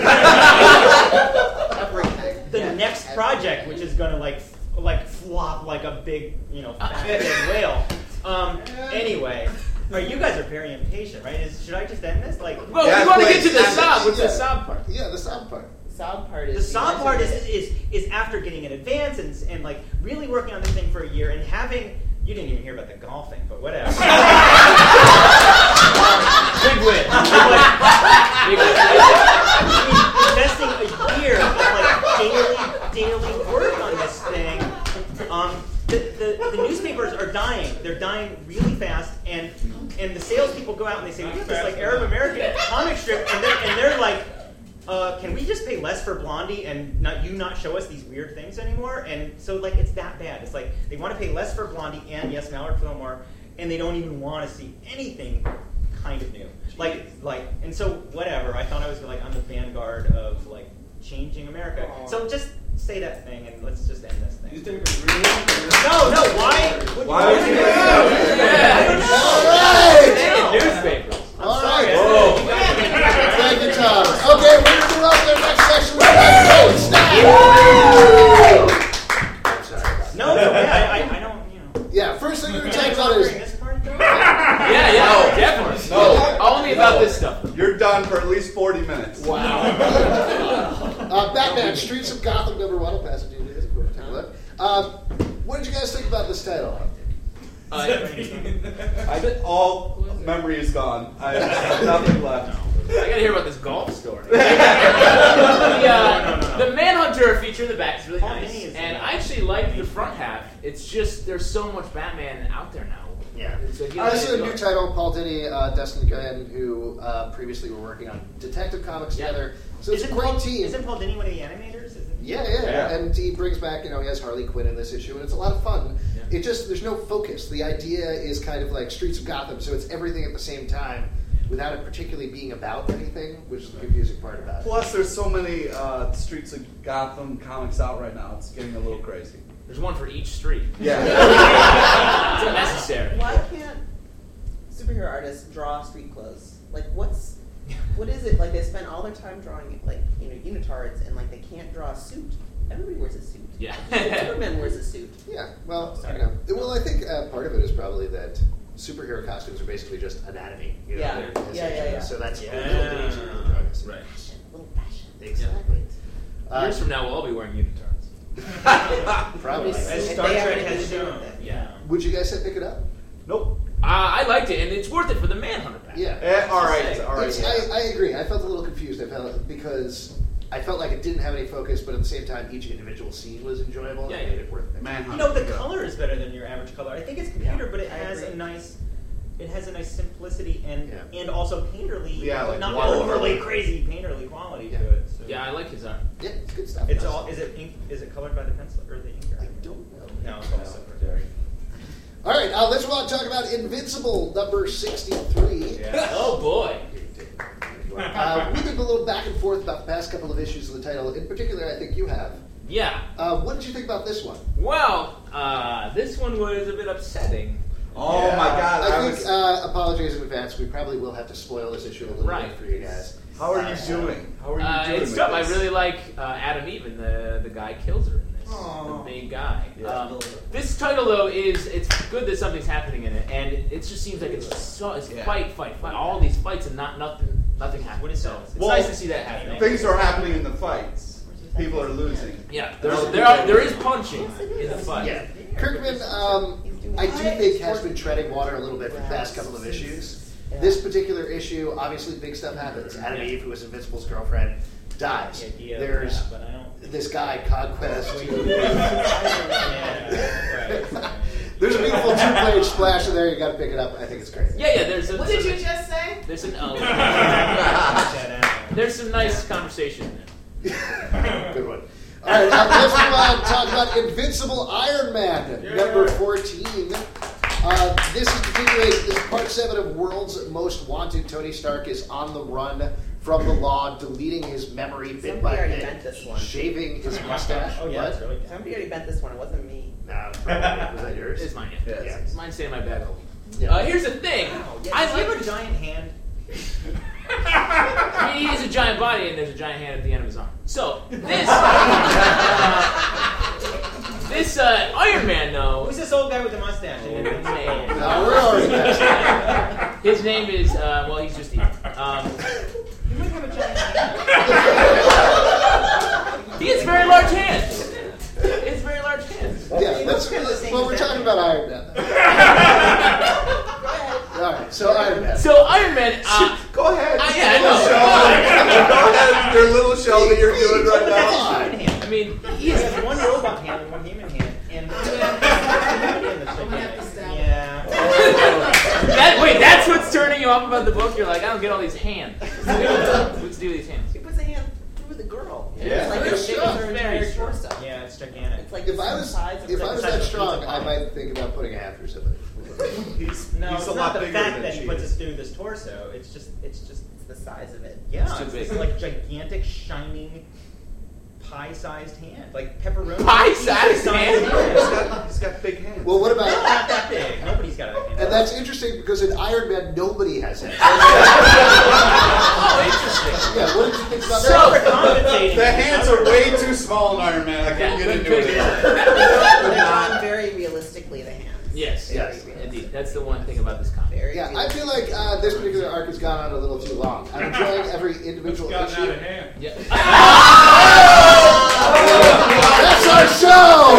Everything. The Yeah. next project, which is going to like f- like flop like a big you know fat big whale. Um. Anyway, are you guys are very impatient, right? Is, should I just end this? Like Well, Yeah, we want to get please. to the sob. What's Yeah. the sob part? Yeah, the sound part. The sob part is the sob part is, is is is after getting in advance and and like really working on this thing for a year and having. You didn't even hear about the golfing, but whatever. Big win. Big win. Investing a year of like daily, daily work on this thing. Um, the, the, the newspapers are dying. They're dying really fast, and and the salespeople go out and they say, we have this like Arab American comic strip, and they're and they're like, uh, can we just pay less for Blondie and not you not show us these weird things anymore? And so like it's that bad. It's like they want to pay less for Blondie and yes, Mallard Fillmore, and they don't even want to see anything kind of new. Like like and so whatever. I thought I was like on the vanguard of like changing America. Aww. So just say that thing and let's just end this thing. You think it's really? No, no. Why? Would, Why would you? I don't know. All right. I don't know. Newspapers. I'm All sorry. right. Whoa. Thank you, Tom. Okay, we're going to move on to the next section. We're going to snap. I'm sorry about that. No, it's okay. I, I, I don't. You know. Yeah, first thing we're going to Can I talk talk about during is this part? though? Yeah, yeah, No. definitely. No. Only about No. this stuff. You're done for at least forty minutes. Wow. uh, Batman, Streets of Gotham, number one. I'll pass it to you guys. Go take a look. Um, what did you guys think about this title? Uh, I, all memory is gone. I have nothing left. I gotta hear about this golf story. the, uh, No, no, no, no. the Manhunter feature in the back is really Paul nice, Dini is and the- I actually like the front half. It's just there's so much Batman out there now. Yeah. So he Uh, this likes is a to new go. title. Paul Dini, uh, Dustin Gunn, who uh, previously were working on Detective Comics Yeah. together. So it's Isn't a great Paul, team. Isn't Paul Dini one of the animators? Isn't he? Yeah, yeah, Yeah. and he brings back, you know, he has Harley Quinn in this issue, and it's a lot of fun. Yeah. It just, there's no focus. The idea is kind of like Streets of Gotham, so it's everything at the same time without it particularly being about anything, which is the confusing part about it. Plus, there's so many uh, Streets of Gotham comics out right now. It's getting a little crazy. There's one for each street. Yeah. It's unnecessary. Why can't superhero artists draw street clothes? Like, what's what is it? Like, they spend all their time drawing like you know unitards, and like they can't draw a suit. Everybody wears a suit. Yeah. Superman wears a suit. Yeah, well, Sorry. you know, well, I think uh, part of it is probably that superhero costumes are basically just anatomy. You know, Yeah. they're Yeah, yeah, essentially- yeah. So that's Yeah. a little bit easier to draw. I see. Right. Fashion, little fashion. Exactly. Uh, Years from now, we'll all be wearing unitards. probably. As They Star have Trek anything has to do shown. with it. Yeah. Would you guys say pick it up? Nope. Uh, I liked it, and it's worth it for the Manhunter pack. Yeah. Eh, all right. All right. It's- Yeah. I, I agree. I felt a little confused. I felt because I felt like it didn't have any focus, but at the same time, each individual scene was enjoyable Yeah, and yeah. made it worth it. Manhunt. You know, the color is better than your average color. I think it's computer, Yeah, but it I has agree. a nice, it has a nice simplicity and Yeah. and also painterly, Yeah, but like not watercolor. overly crazy painterly quality Yeah. to it. So. Yeah, I like his art. Yeah, it's good stuff. It's all. Is it ink? Is it colored by the pencil or the inker? I don't know. No, it's all separate. All right, uh, let's want to talk about Invincible number sixty-three. Yeah. Oh boy. Uh, we've been a little back and forth about the past couple of issues of the title. In particular, I think you have. Yeah. Uh, what did you think about this one? Well, uh, this one was a bit upsetting. Oh my God! I, I think, was. uh, apologies in advance, we probably will have to spoil this issue a little Right. bit for you guys. How are Uh, you so- doing? How are you Uh, doing? it's with tough. I this? really like uh, Adam Even, the the guy kills her in this, Aw. the big guy. Yeah. Um, this title though is it's good that something's happening in it, and it just seems like it's so it's Yeah. fight, fight, fight. All these fights and not nothing, nothing happens. What is so that? it's Well, nice to see that happening. Things are happening in the fights. People are losing. Yeah, there's, there are there is punching in the fight. Yeah. Kirkman, um, I do think has been treading water a little bit for the past couple of issues. This particular issue, obviously big stuff happens. Adam Yeah. Eve, who was Invincible's girlfriend, dies. The idea of There's that, but I don't. this guy, Conquest. Yeah, right, right. There's a beautiful two-page splash in there. You got to pick it up. I think it's great. Yeah, yeah. There's a, What did you just say? There's an oh, Yeah. there's some nice conversation in there. Good one. All right, uh, let's move on and talk about Invincible Iron Man, number fourteen. Uh, this is particularly this is part seven of World's Most Wanted. Tony Stark is on the run from the law, deleting his memory bit Somebody by already bit, bent this one. shaving his mustache. Oh yeah, What? that's really good. Somebody already bent this one. It wasn't me. No, probably. Was that yours? It's mine. Yeah. Yeah. Yeah. Mine's staying in my bag all week. Yeah. Uh, here's the thing. Wow, yeah, I does he like have a giant hand? I mean, he has a giant body, and there's a giant hand at the end of his arm. So this, uh, this uh, Iron Man, though, Who's this old guy with the mustache? I didn't even say it. No, we're already past his name is uh, well, he's just evil. Um, He might have a giant hand. he has very large hands. He has very large hands. that. Yeah, He that's looks kinda the same well. as We're that. talking about Iron Man. All right, so Iron Man. So Iron Man, uh, Go ahead. I- yeah, I Little know. show. Go ahead. Your little show that you're doing right That's his now. human hand. I mean, He has one robot hand and one human hand, and yeah. that wait, that's what's turning you off about the book. You're like, I don't get all these hands. What's to do with these hands? He puts a hand. with a girl. Yeah. It's like Very the shape strong. of her Very entire strong. torso. Yeah, it's gigantic. It's like If I the was size of if her- I was the size that of a strong, pizza I pie. might think about putting a half through somebody. He's, No, he's it's a not lot the bigger fact than that she he puts is. it through this torso. It's just, it's just, It's the size of it. yeah, It's too it's big. this like gigantic, shining, pie-sized hand, like pepperoni. Pie-sized pizza-sized hand? He's got, he's got big hands. Well, what No, about? not that big. Nobody's got a hand. And that's interesting because in Iron Man, nobody has hands. Oh, interesting. Yeah, what did you think about So- that? Overcompensating. The hands are way too small in Iron Man. I couldn't Yeah, get into couldn't it. They're drawn very realistically, the hands. Yes, Yes. indeed. That's the one thing about this comic. Very Yeah, I feel like uh, this particular arc has gone on a little too long. I'm enjoying every individual issue. hand. Yeah. That's our show!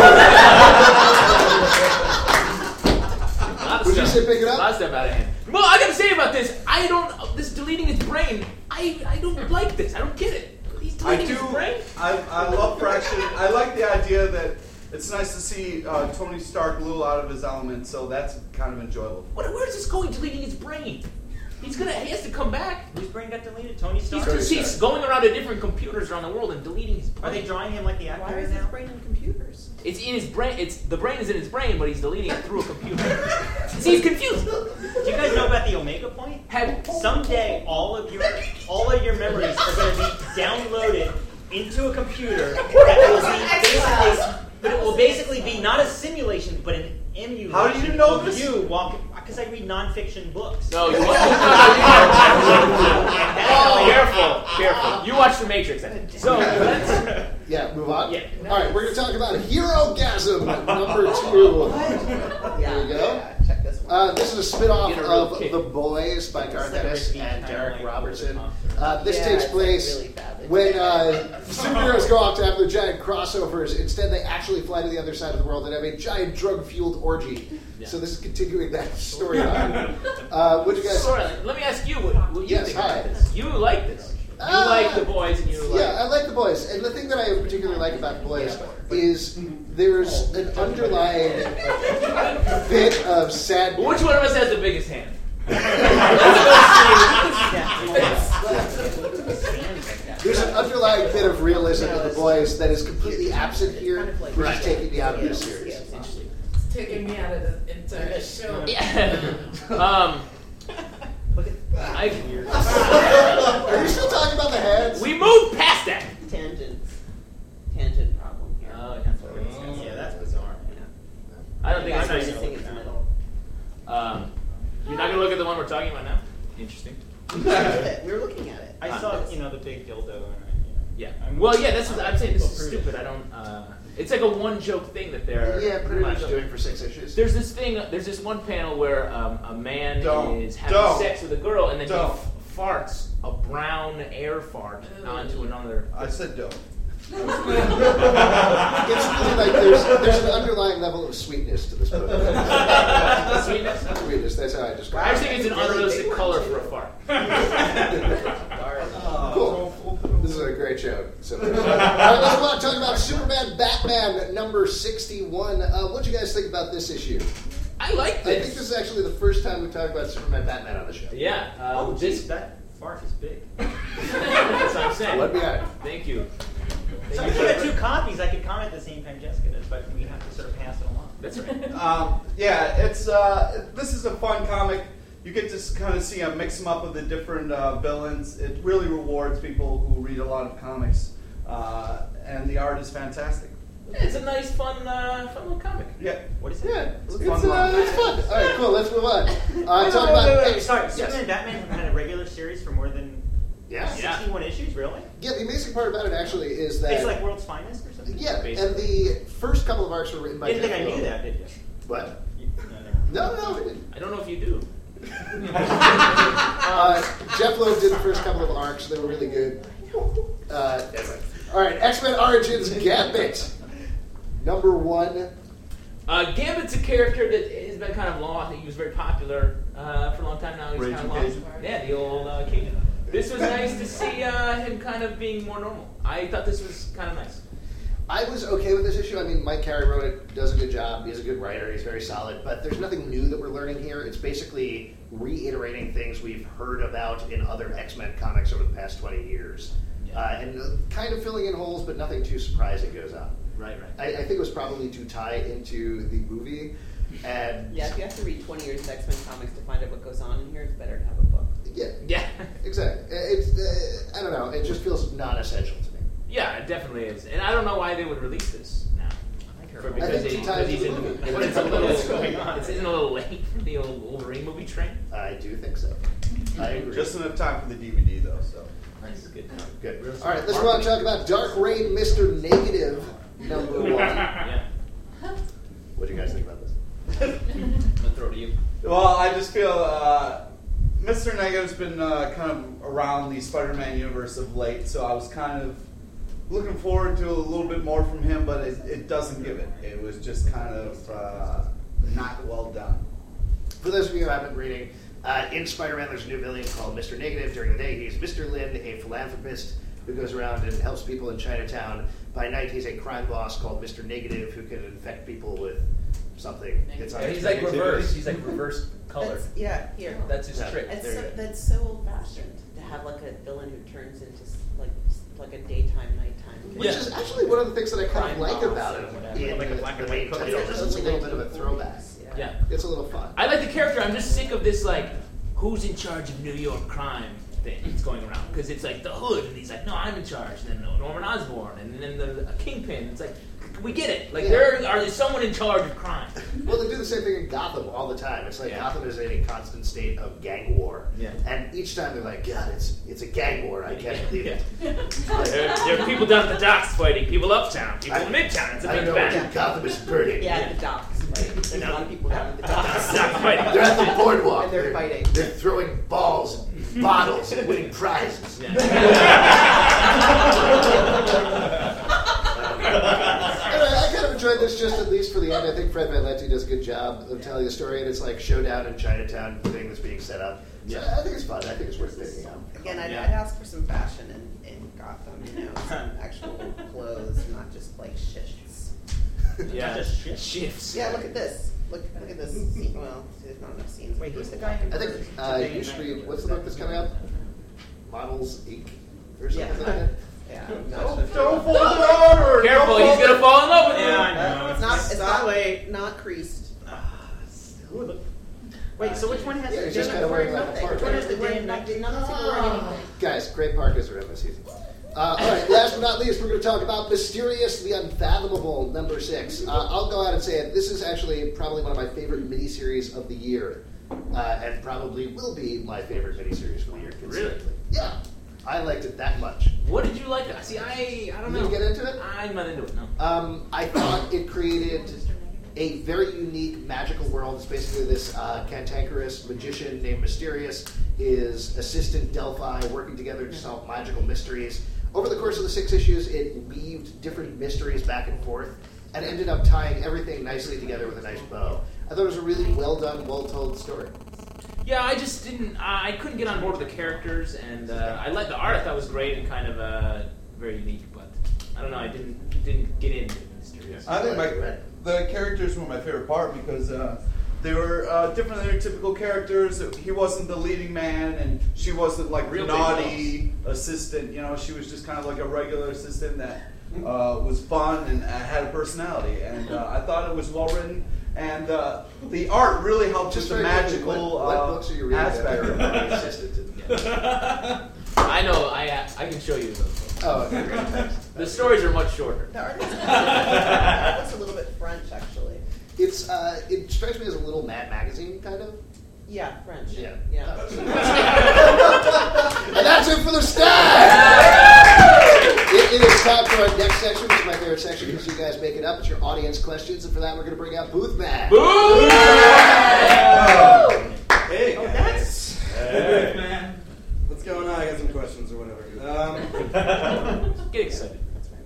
Lot of Would you stuff. say pick it up? A lot of stuff out of hand. Well, I gotta say about this, I don't. This deleting his brain. I I don't like this. I don't get it. He's I deleting do. his brain. I, I love Fraction. I like the idea that it's nice to see uh, Tony Stark a little out of his element, so that's kind of enjoyable. What, where is this going? Deleting his brain? He's gonna. He has to come back. Whose brain got deleted? Tony He's Stark. just he's going around to different computers around the world and deleting his Are brain. they drawing him like the actor Why is is his now? brain in computers? It's in his brain. It's the brain is in his brain, but he's deleting it through a computer. See, he's confused. Do you guys know about the Omega Point? Have, Someday, all of your all of your memories are going to be downloaded into a computer that will be basically, but it will basically be not a simulation, but an emulation. How do you know of this? You walking because I read nonfiction books. no, you watch. Oh. Careful, careful. You watch The Matrix. I think. So let's. Yeah, move on. Yeah. All right, we're going to talk about Hero-gasm number two. Yeah. There you go. Yeah, check this one. Uh, this is a spin-off Get a real of kick. The Boys by Garth Ennis Ricky and kinda Derek like Robertson. Hollywood Uh, this Yeah, takes it's, like, place really badly when done. uh, superheroes go off to have their giant crossovers. Instead, they actually fly to the other side of the world and have a giant drug-fueled orgy. Yeah. So this is continuing that storyline. uh, what you guys? Sora, let me ask you what, what you Yes, think hi. about this. You like this. You Uh, like The Boys, and you like. Yeah, I like The Boys. And the thing that I particularly like about The Boys is there's an underlying bit of sad. But which one of us has the biggest hand? There's an underlying bit of realism in The Boys that is completely absent here, which is taking me out of this series. It's taking me out of the entire show. Yeah. um. I, Are you still talking about the heads? we moved past that. Tangents. Tangent problem here. Oh, yeah. Yeah, that's bizarre. I don't think That's it's why I nice. think it's the middle. Um, you're not gonna look at the one we're talking about now. Interesting. We were looking at it. We were looking at it. I saw, you know, the big dildo, and I, you know. Yeah. I'm- Well, yeah. That's what I'm saying. This is Well, stupid. I don't. Uh, it's like a one joke thing that they're. Yeah, pretty much doing for six issues. There's this thing. There's this one panel where um, a man Don't. is having Don't. sex with a girl, and then Don't. he f- farts a brown air fart onto another. I said don't. It's really like there's, there's an underlying level of sweetness to this book. Sweetness. Sweetness, that's how I I describe actually it. think it's an unrealistic color for a fart. Cool. This is a great show. So, all right, let's go on talk about Superman Batman number sixty-one. Uh, what do you guys think about this issue? I like I think this. this is actually the first time we've talked about Superman Batman on the show. Yeah. Um, Oh, this. geez, that fart is big. That's what I'm saying. Let me at it. Thank you. So Thank if you you for- had two copies, I could comment at the same time Jessica does, but we have to sort of pass it along. That's right. Um, yeah, it's uh, this is a fun comic. You get to kind of see a mix 'em up of the different uh, villains. It really rewards people who read a lot of comics, uh, and the art is fantastic. Yeah, it's a nice, fun, uh, fun little comic. Yeah, What is it? Yeah, it's, It's it's, fun uh, run. it's fun. All right, cool. Let's move on. Uh, Wait, talk wait, about wait, wait, X- sorry, yes. Superman Batman had a regular series for more than Yeah. Yeah. sixty-one issues, really? Yeah, the amazing part about it actually is that It's like World's Finest or something? yeah, Basically. and the first couple of arcs were written by. Didn't think Jeff I knew Loeb. that, did you? What? You- no, never mind. No, no, we didn't. I don't know if you do. Uh, Jeff Loeb did the first couple of arcs; they were really good. Uh, anyway. All right, X-Men Origins Gambit, number one. Uh, Gambit's a character that has been kind of lost. He was very popular uh, for a long time now. He's Raging kind of lost. Cajun. Yeah, the old uh, Cajun. This was nice to see uh, him kind of being more normal. I thought this was kind of nice. I was okay with this issue. I mean, Mike Carey wrote it, does a good job. He's a good writer. He's very solid. But there's nothing new that we're learning here. It's basically reiterating things we've heard about in other X-Men comics over the past twenty years. uh, and uh, kind of filling in holes, but nothing too surprising goes on. Right, right. I, I think it was probably to tie into the movie, and Yeah, if you have to read twenty years of X-Men comics to find out what goes on in here, it's better to have a book. yeah, Yeah. exactly. It's uh, I don't know. It just feels non-essential to me. Yeah, it definitely is. And I don't know why they would release this now. For, because I think they, to tie because he's into in the the movie. movie. But it's a little, What's going on? it's isn't a little late for the old Wolverine movie train. I do think so. I agree. Just enough time for the D V D though. So. Nice, good. Good. All right, let's move on and talk about Dark Reign, Mister Negative, number one. Yeah. What do you guys think about this? I'm gonna throw it to you. Well, I just feel uh, Mister Negative's been uh, kind of around the Spider-Man universe of late, so I was kind of looking forward to a little bit more from him, but it, it doesn't give it. It was just kind of uh, not well done. For those of you who haven't been reading, uh, in Spider-Man there's a new villain called Mister Negative. During the day he's Mister Lin, a philanthropist who goes around and helps people in Chinatown. By night he's a crime boss called Mister Negative who can infect people with something. It's Yeah, he's like reverse. He's like reverse color. That's, yeah, here. That's his Yeah. trick. That's There you so, go. that's so old-fashioned to have like a villain who turns into s- like s- like a daytime, nighttime. Which Yeah. is actually one of the things that I kind of Crime like boss about or it. whatever. In Like a the, black the and white main color. title. It's It's a little bit of a throwback. Yeah. Yeah. It's a little fun. I like the character. I'm just sick of this, like, who's in charge of New York crime thing that's going around. Because it's like the Hood, and he's like, no, I'm in charge. And then Norman Osborn, and then the a Kingpin. It's like, we get it. Like, Yeah. there are there's someone in charge of crime. Well, they do the same thing in Gotham all the time. It's like Yeah. Gotham is in a constant state of gang war. Yeah. And each time they're like, God, it's it's a gang war. I can't believe it. there, there are people down at the docks fighting people uptown, people I- in Midtown. It's a I big know bang. Gotham is burning. Yeah, at the docks. Right? There's a lot of people down at the docks. Not fighting. They're at the boardwalk. And they're fighting. They're throwing balls, and bottles, and winning prizes. Anyway, I kind of enjoyed this just at least for the end. I think Fred Van Lente does a good job of telling the story, and it's like showdown in Chinatown thing that's being set up. So Yeah. I think it's fun. I think it's worth picking up. Again, I'd, Yeah. I'd ask for some fashion in, in Gotham, you know, some actual clothes, not just like shifts. Yeah, Just shit. shifts. Yeah, look at this. Look, look at this scene. Well, there's not enough scenes. Wait, who's the guy who- I think uh, you should read, what's the book that's coming out? Models Incorporated or something Yeah. like that? Yeah. Don't, don't fall in love. Careful, he's gonna fall in love with you. Yeah, I know. It's not. It's Stop. not way not creased. Wait, so which one has Yeah, the he's just day kind of wearing like a Nothing. parka. Which one has the day Wearing and night? nothing. None of the people wearing anything. Guys, great parkas are in this season. Uh, all right, last but not least, we're going to talk about Mysterious the Unfathomable, number six. Uh, I'll go out and say it. This is actually probably one of my favorite miniseries of the year, uh, and probably will be my favorite miniseries for the year. Consistently. Yeah, I liked it that much. What did you like? See, I I don't You know. get into it? I'm not into it. No. Um, I thought it created a very unique magical world. It's basically this uh, cantankerous magician named Mysterious, his assistant Delphi, working together to solve magical mysteries. Over the course of the six issues, it weaved different mysteries back and forth and ended up tying everything nicely together with a nice bow. I thought it was a really well done, well told story. Yeah, I just didn't. I I couldn't get on board with the characters, and uh, I liked the art. I thought was great and kind of uh, very unique, but I don't know. I didn't didn't get into it. Mysterious. I think my, the characters were my favorite part because uh, they were uh, different than their typical characters. He wasn't the leading man, and she wasn't like Real the big naughty assistant. You know, she was just kind of like a regular assistant that uh, was fun and uh, had a personality. And uh, I thought it was well written, and uh, the art really helped Just with the very quickly, magical what, what uh, books are you reading aspect. that are uh, assistant? I know. I uh, I can show you those. Oh, okay, great. Thanks. The stories are much shorter. The art looks, the art looks a little bit French, actually. It's uh, it strikes me as a little Mad Magazine kind of. Yeah, French. Yeah. Yeah. And that's it for the stat! It, it is time for our next section, which is my favorite section because you guys make it up. It's your audience questions, and for that, we're going to bring out Booth Man. Boom! Hey, Oh, guys. that's Hey. man. What's going on? I got some questions or whatever. Um, Get excited.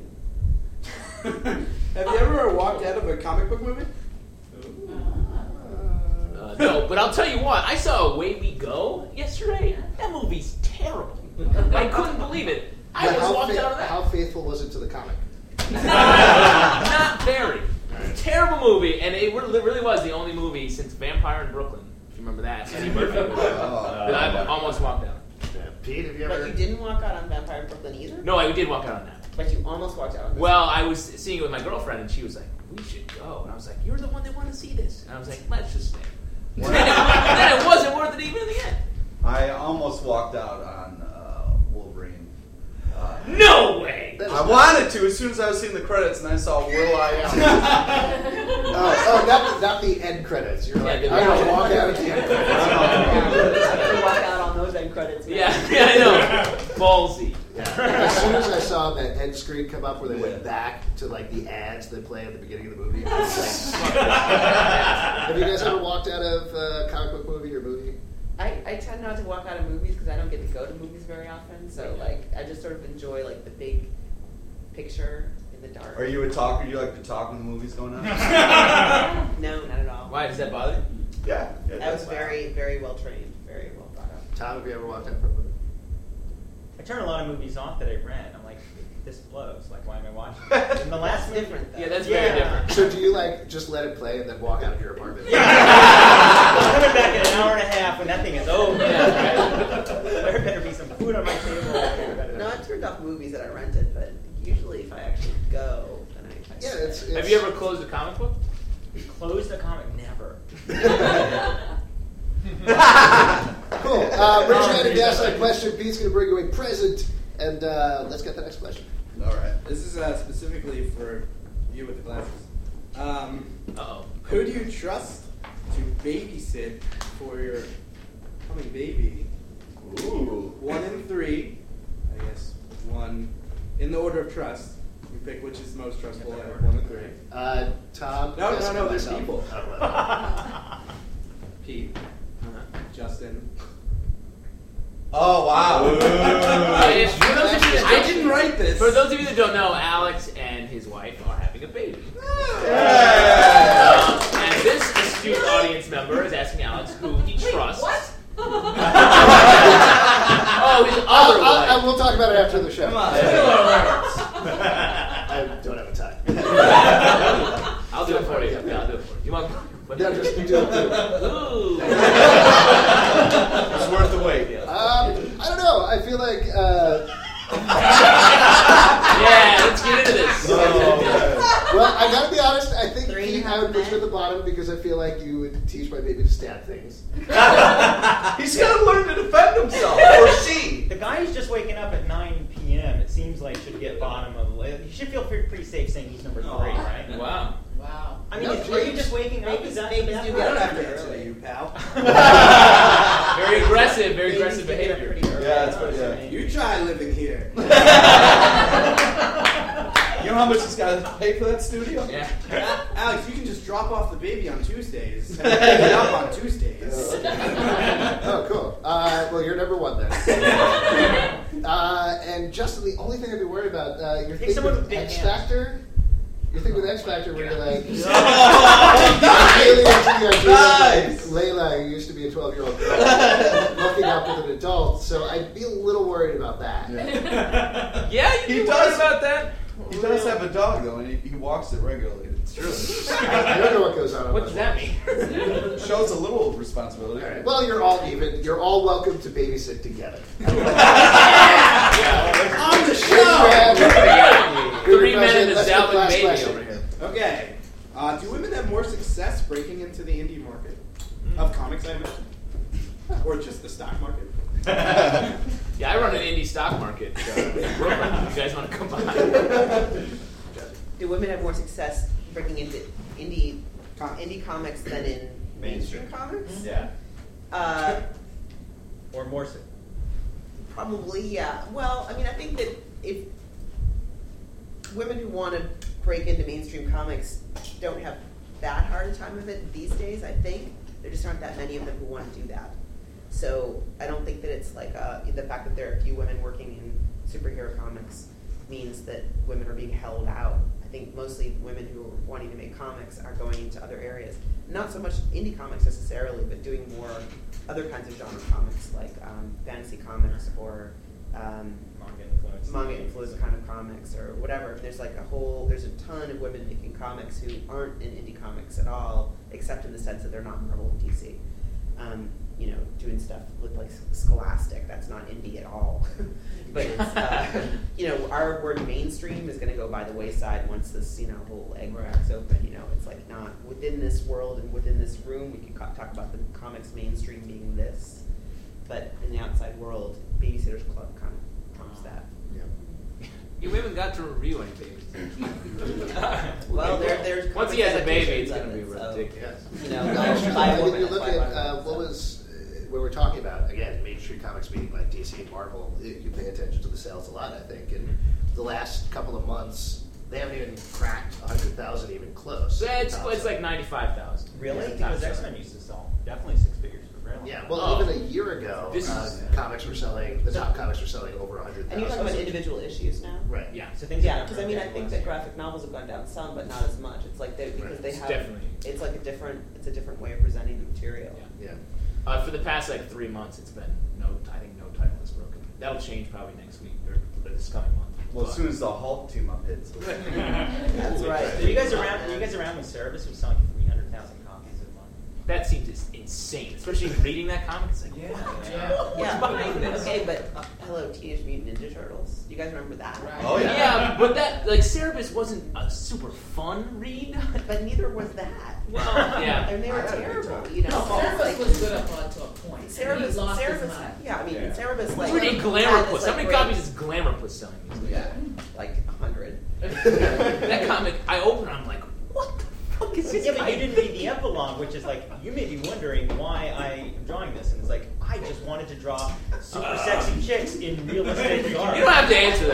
have you ever walked out of a comic book movie? Uh, no, but I'll tell you what. I saw Away We Go yesterday. That movie's terrible. I couldn't believe it. I But just how, walked fa- out of that. how faithful was it to the comic? Not very. Terrible movie, and it really really was the only movie since Vampire in Brooklyn. If you remember that, Eddie Murphy. Was, Oh. that I almost walked out. Yeah. Pete, have you ever? But you didn't walk out on Vampire in Brooklyn either? No, I did walk out on that. But you almost walked out on this. Well, I was seeing it with my girlfriend, and she was like, "We should go." And I was like, "You're the one that wanted to see this." And I was like, "Let's just stay." And then, it, and then it wasn't worth it even in the end. I almost walked out on uh, Wolverine. Uh, No way! I wanted to as soon as I was seeing the credits and I saw Will.i.am. Oh, oh not, not the end credits. You're like, Yeah, I'm the- going to walk out at the end credits. You walk out on those end credits. man. Yeah, yeah, I know. Ballsy. As soon as I saw that end screen come up where they went back to like the ads they play at the beginning of the movie, I was like, have you guys ever walked out of a comic book movie or movie? I, I tend not to walk out of movies because I don't get to go to movies very often. So like I just sort of enjoy like the big picture in the dark. Are you a talker? You like to talk when the movie's going on? No, not at all. Why does that bother you? Yeah. I was very, very well trained, very well thought out. Tom, have you ever walked out from a movie? I turn a lot of movies off that I rent. I'm like, this blows. Like, why am I watching it? And the last That's movie, different though. Yeah, that's Yeah. very different. So do you like just let it play and then walk out of your apartment? I'm coming back in an hour and a half when that thing is over. Yeah, There better be some food on my table. No, I've turned off movies that I rented, but usually if I actually go, then I. I Yeah, it's, it's Have you ever closed a comic book? Close the comic? Never. cool. Uh, raise your hand and ask that question. Pete's going to bring you a present, and uh, let's get the next question. All right. This is uh, specifically for you with the glasses. Um, Uh-oh. who do you trust to babysit for your coming baby? Ooh. One and three, I guess. One in the order of trust. You pick which is most trustful out of one and three. Uh, Tom? No, no, Jessica, no, there's myself. people. Oh, well. Pete, Uh-huh. Justin. Oh, wow. Uh, if- for, those of you that I don't- didn't write this. for those of you that don't know, Alex and his wife are having a baby. Yeah. Um, and this astute audience member is asking Alex who he trusts. What? Oh, his I'll, other I'll, wife. I'll, we'll talk about it after the show. Come on. I don't have a time. I'll do it for you. Yeah, I'll do it for you. You want? What Yeah, just do it. Ooh. It's worth the wait. Um, I don't know. I feel like. Uh, Yeah, let's get into this. Oh, man. well, I gotta be honest. I think Three Pete, and a I would half push you at the bottom because I feel like you would teach my baby to stab things. He's got to learn to defend himself. Or she. The guy who's just waking up at nine p.m., it seems like should get bottom of the list. You should feel pretty, pretty safe saying he's number three, right? Wow. Wow. I mean, No, is- are you James. just waking up? Babies- Is that babies that do I get don't up have to pretty answer early. you, pal. Very aggressive, very Babies aggressive do get up behavior. pretty early. Yeah, it's what yeah. I mean. You try living here. You know how much he's got to pay for that studio? Yeah. Alex, you can just drop off the baby on Tuesdays and pick it up on Tuesdays. Oh, cool. Uh, well, you're number one then. uh, and Justin, the only thing I'd be worried about, uh, your Take thing someone with with big X hands. Factor. Your thing with X Factor, where you're like, I'm really into the idea Nice. that Layla used to be a twelve-year-old girl, hooking up with an adult. So I'd be a little worried about that. Yeah, you He do does- worry about that. He does have a dog, though, and he, he walks it regularly. It's true. I don't know what goes on. on What those does that ones. mean? Shows a little responsibility. All right. Well, you're all even. You're all welcome to babysit together. On the Raise show! your hand. Three men and a Let's get the Zalman last baby question. over here. Okay. Uh, do women have more success breaking into the indie market? Of comics, I imagine? Or just the stock market? Yeah, I run an indie stock market. So in Brooklyn. You guys want to come by? Do women have more success breaking into indie indie comics than in mainstream comics? Yeah. Uh, Or more so. Probably, yeah. Well, I mean, I think that if women who want to break into mainstream comics don't have that hard a time of it these days, I think. There just aren't that many of them who want to do that. So I don't think that it's like uh, the fact that there are a few women working in superhero comics means that women are being held out. I think mostly women who are wanting to make comics are going into other areas. Not so much indie comics necessarily, but doing more other kinds of genre comics like um, fantasy comics or um, Manga influence. manga influence kind of comics or whatever. There's like a whole, there's a ton of women making comics who aren't in indie comics at all, except in the sense that they're not Marvel and D C. Um, you know, doing stuff with like Scholastic. That's not indie at all. But it's, uh, you know, our word mainstream is going to go by the wayside once this, you know, whole egg cracks open. You know, it's like not within this world and within this room. We can co- talk about the comics mainstream being this, but in the outside world, Babysitters Club kind of trumps that. Yeah. Yeah, we haven't got to review any babies. Well, there, there's once he has a baby, it's adaptations going to be of it, so, ridiculous. You know, No, it's true. by a I mean, woman you at look five at hundred uh, what was uh, when we're talking about again mainstream comics being like D C and Marvel. You you pay attention to the sales a lot, I think. And the last couple of months, they haven't even cracked a hundred thousand, even close. So it's, it's like ninety-five thousand. Really? Yeah, because X Men used to sell definitely six figures for very long. Yeah, well, Oh. even a year ago, This uh, is- comics were selling. The top comics were selling over a hundred And you're talking about thousand. individual issues now? Right. Yeah. So things Yeah, are because I mean, I think that graphic novels have gone down some, but not as much. It's like they because Right. they It's have definitely- it's like a different it's a different way of presenting the material. Yeah. Yeah. Uh, for the past like three months, it's been no. I think no title is broken. That'll change probably next week or this coming month. Well, as But- soon as the Hulk team up hits. That's right. Are you guys around? Are you guys around when Cerebus was selling three hundred thousand copies of one? That seems just insane, especially reading that comic. It's like, yeah, Yeah. Yeah. what's behind this? Okay, but uh, hello, Teenage Mutant Ninja Turtles. You guys remember that? Right. Oh yeah. Yeah, but that like Cerebus wasn't a super fun read. But neither was that. Well, yeah. And they were I had a good terrible. time. You know, No, Cerebus like, was good up onto a point. and Cerebus, he lost his Cerebus, mind. yeah, I mean, Yeah. Cerebus like What's really had Glamour this, Puss? like, How many great- copies is Glamour Puss selling these days? Yeah, like a hundred. That comic, I open, I'm like, what the fuck is this? Yeah, but guy you didn't read the epilogue, which is like you may be wondering why I am drawing this, and it's like I just wanted to draw super sexy chicks in realistic garb. You don't have to answer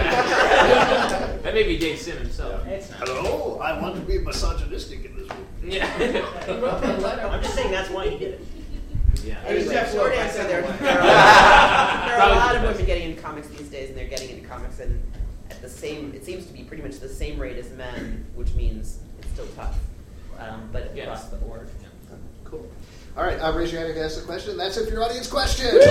that. That may be Dave Sim himself. It's not. Hello, I want to be misogynistic in this movie. Yeah. He wrote that letter. I'm just saying that's why he did it. Yeah. Anyway, Jeff short Loeb, I answer, said there, one. there are, there are a Probably lot the of best. women getting into comics these days, and they're getting into comics and at the same, it seems to be pretty much the same rate as men, which means it's still tough, um, but Yes. across the board. Cool. All right, uh, raise your hand if you ask a question. That's it for your audience question. Yeah,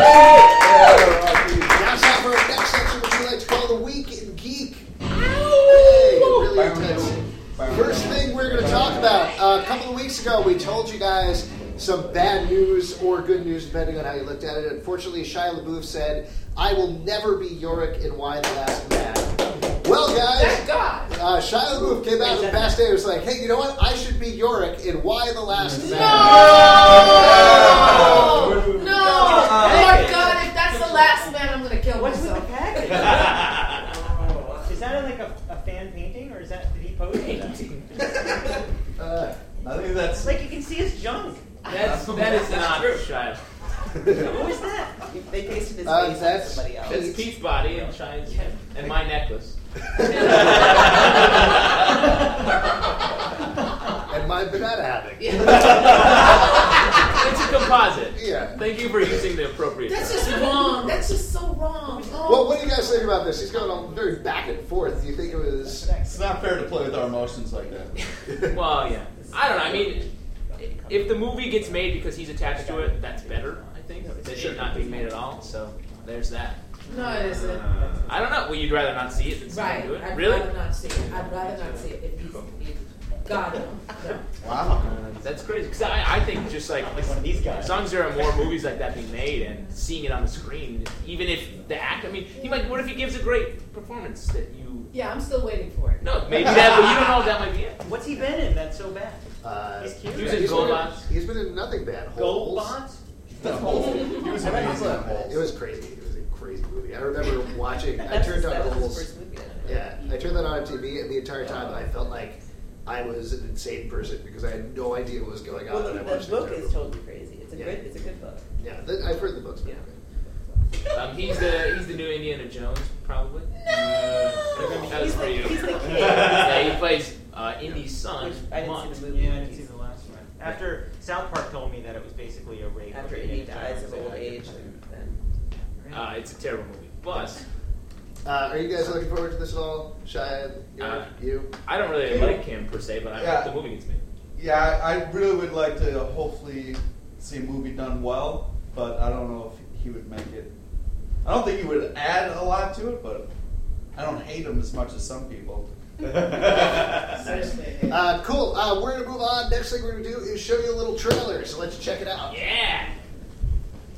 Now it's time for our next section, which we like to call the Week in Geek. Hey, really intense. First thing we're going to talk about. Uh, a couple of weeks ago, we told you guys some bad news or good news, depending on how you looked at it. Unfortunately, Shia LaBeouf said, "I will never be Yorick in Y the Last Man." Well, guys, Thank God. uh, Shia LaBeouf came out the past day and was like, "Hey, you know what? I should be Yorick in Y the Last Man." No! No! Oh my God, if that's the last man, I'm going to kill What's with the myself. package? Is that like a, a fan painting, or is that did he pose for that? Uh, I think that's. It's like you can see his junk. That's, that is not Shia. Who is that? They pasted his Uh, face on that's- somebody else. That's Pete's body and Shia's head. And my necklace. and my banana hammock. It's a composite. Yeah. Thank you for using the appropriate That's term. just wrong. That's just so wrong. Oh. Well, what do you guys think about this? He's going on very back and forth. Do you think it was? It's not fair to play with our emotions like that. Well, yeah. I don't know. I mean, if the movie gets made because he's attached to it, that's better, I think, than it not being made at all. So there's that. No, it isn't. I don't know. Well, you'd rather not see it than see him Right. do it? I'd Really? rather not see it. I'd rather not see it if he's. If, God, no. No. Wow. That's crazy. Because I, I think just like, Like one of these guys. as long as there are more movies like that being made and seeing it on the screen, even if the act, I mean, he might, what if he gives a great performance that you, Yeah, I'm still waiting for it. no, maybe that, but you don't know if that might be it. What's he been in that's so bad? Uh, He's cute. He was yeah, in he's been Goldbots. He's been in nothing bad. Gold Holes. bonds? He was amazing. in Holes. It was crazy. It was a crazy movie. I remember watching. I That's turned his, on that was his Holes. first movie. Yeah, I turned that on on T V, and the entire time I felt like I was an insane person because I had no idea what was going on. Well, and the, I the watched book entire is movie. totally crazy. It's a Yeah. good, it's a good book. Yeah, th- I've heard the book's been Yeah. good. Um, he's the he's the new Indiana Jones, probably. That was for you. He's the kid. Yeah, he plays uh, Indy's son. Which I didn't Mutt. see the movie. Yeah, I didn't see the last one. After South Park told me that it was basically a rape. After of Indy Indiana dies Jones. of old age, and then Uh, it's a terrible movie, but Uh, are you guys looking forward to this at all? Shia, you? Uh, you? I don't really like him per se. But I Yeah. hope the movie gets made. Yeah, I, I really would like to hopefully see a movie done well, but I don't know if he would make it. I don't think he would add a lot to it, but I don't hate him as much as some people. Seriously. Uh, cool. Uh, we're gonna move on. Next thing we're gonna do is show you a little trailer. So let's check it out. Yeah.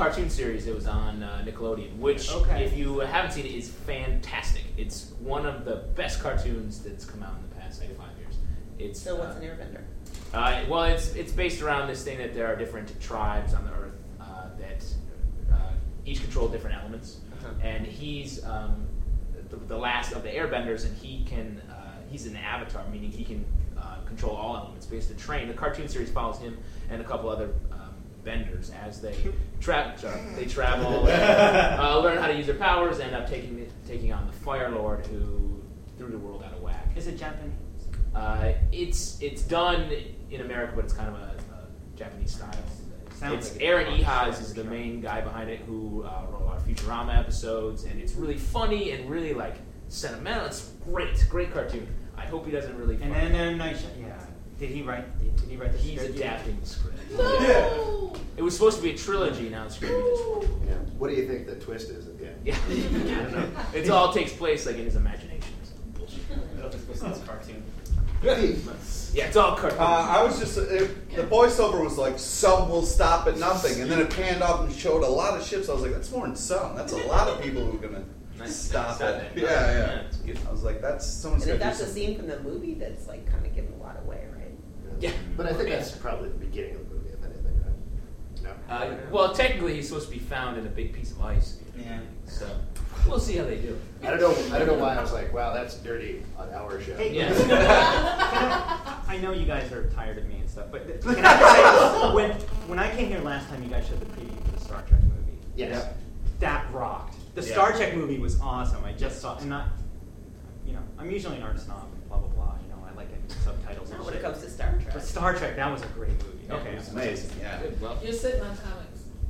cartoon series that was on uh, Nickelodeon, which, Okay. if you haven't seen it, is fantastic. It's one of the best cartoons that's come out in the past like five years. It's So what's uh, an airbender? Uh, well, it's it's based around this thing that there are different tribes on the Earth uh, that uh, each control different elements, Uh-huh. and he's um, the, the last of the airbenders, and he can uh, he's an avatar, meaning he can uh, control all elements. Based on train, the cartoon series follows him and a couple other um, benders as they tra- they travel, and, uh, learn how to use their powers, end up taking taking on the Fire Lord, who threw the world out of whack. Is it Japanese? Uh, it's it's done in America, but it's kind of a, a Japanese style. Sounds it's like it. Aaron Oh, Ehasz sure, is the sure. main guy behind it, who uh, wrote a lot of Futurama episodes, and it's really funny and really like sentimental. It's great, great cartoon. I hope he doesn't really. And fuck then it. M. Night Shy- yeah. Did he write? Did, did he write the He's script? adapting the script. No! It was supposed to be a trilogy. Now it's going to be just one. Yeah. What do you think the twist is at the end? Yeah, I don't know. It all takes place like in his imagination. Bullshit. I don't think this is a cartoon. Yeah, it's all cartoon. Uh, I was just it, the voiceover was like some will stop at nothing, and then it panned up and showed a lot of ships. I was like, that's more than some. That's a lot of people who are gonna Nice. stop Stop it. it. Yeah, yeah. Yeah, it's good. I was like, that's someone's And got if to do that's a something. scene from the movie, that's like kind of giving a lot away, right? Yeah. But I think that's probably the beginning of the movie, if anything, right? No. Uh, well, technically, he's supposed to be found in a big piece of ice. Yeah. So we'll see how they do. I don't know. I don't know why I was like, wow, that's dirty on our show. Hey, Yeah. can I, I know you guys are tired of me and stuff, but th- can I say, when when I came here last time, you guys showed the preview for the Star Trek movie. Yes. That rocked. The Yeah. Star Trek movie was awesome. I just saw, and not, you know, I'm usually an art snob and blah blah blah. You know, I like it, subtitles and When it shit. comes to Star Trek. But Star Trek, that was a great movie. Yeah, Okay, it was Amazing. Yeah. Good. Well, You're sitting on comics.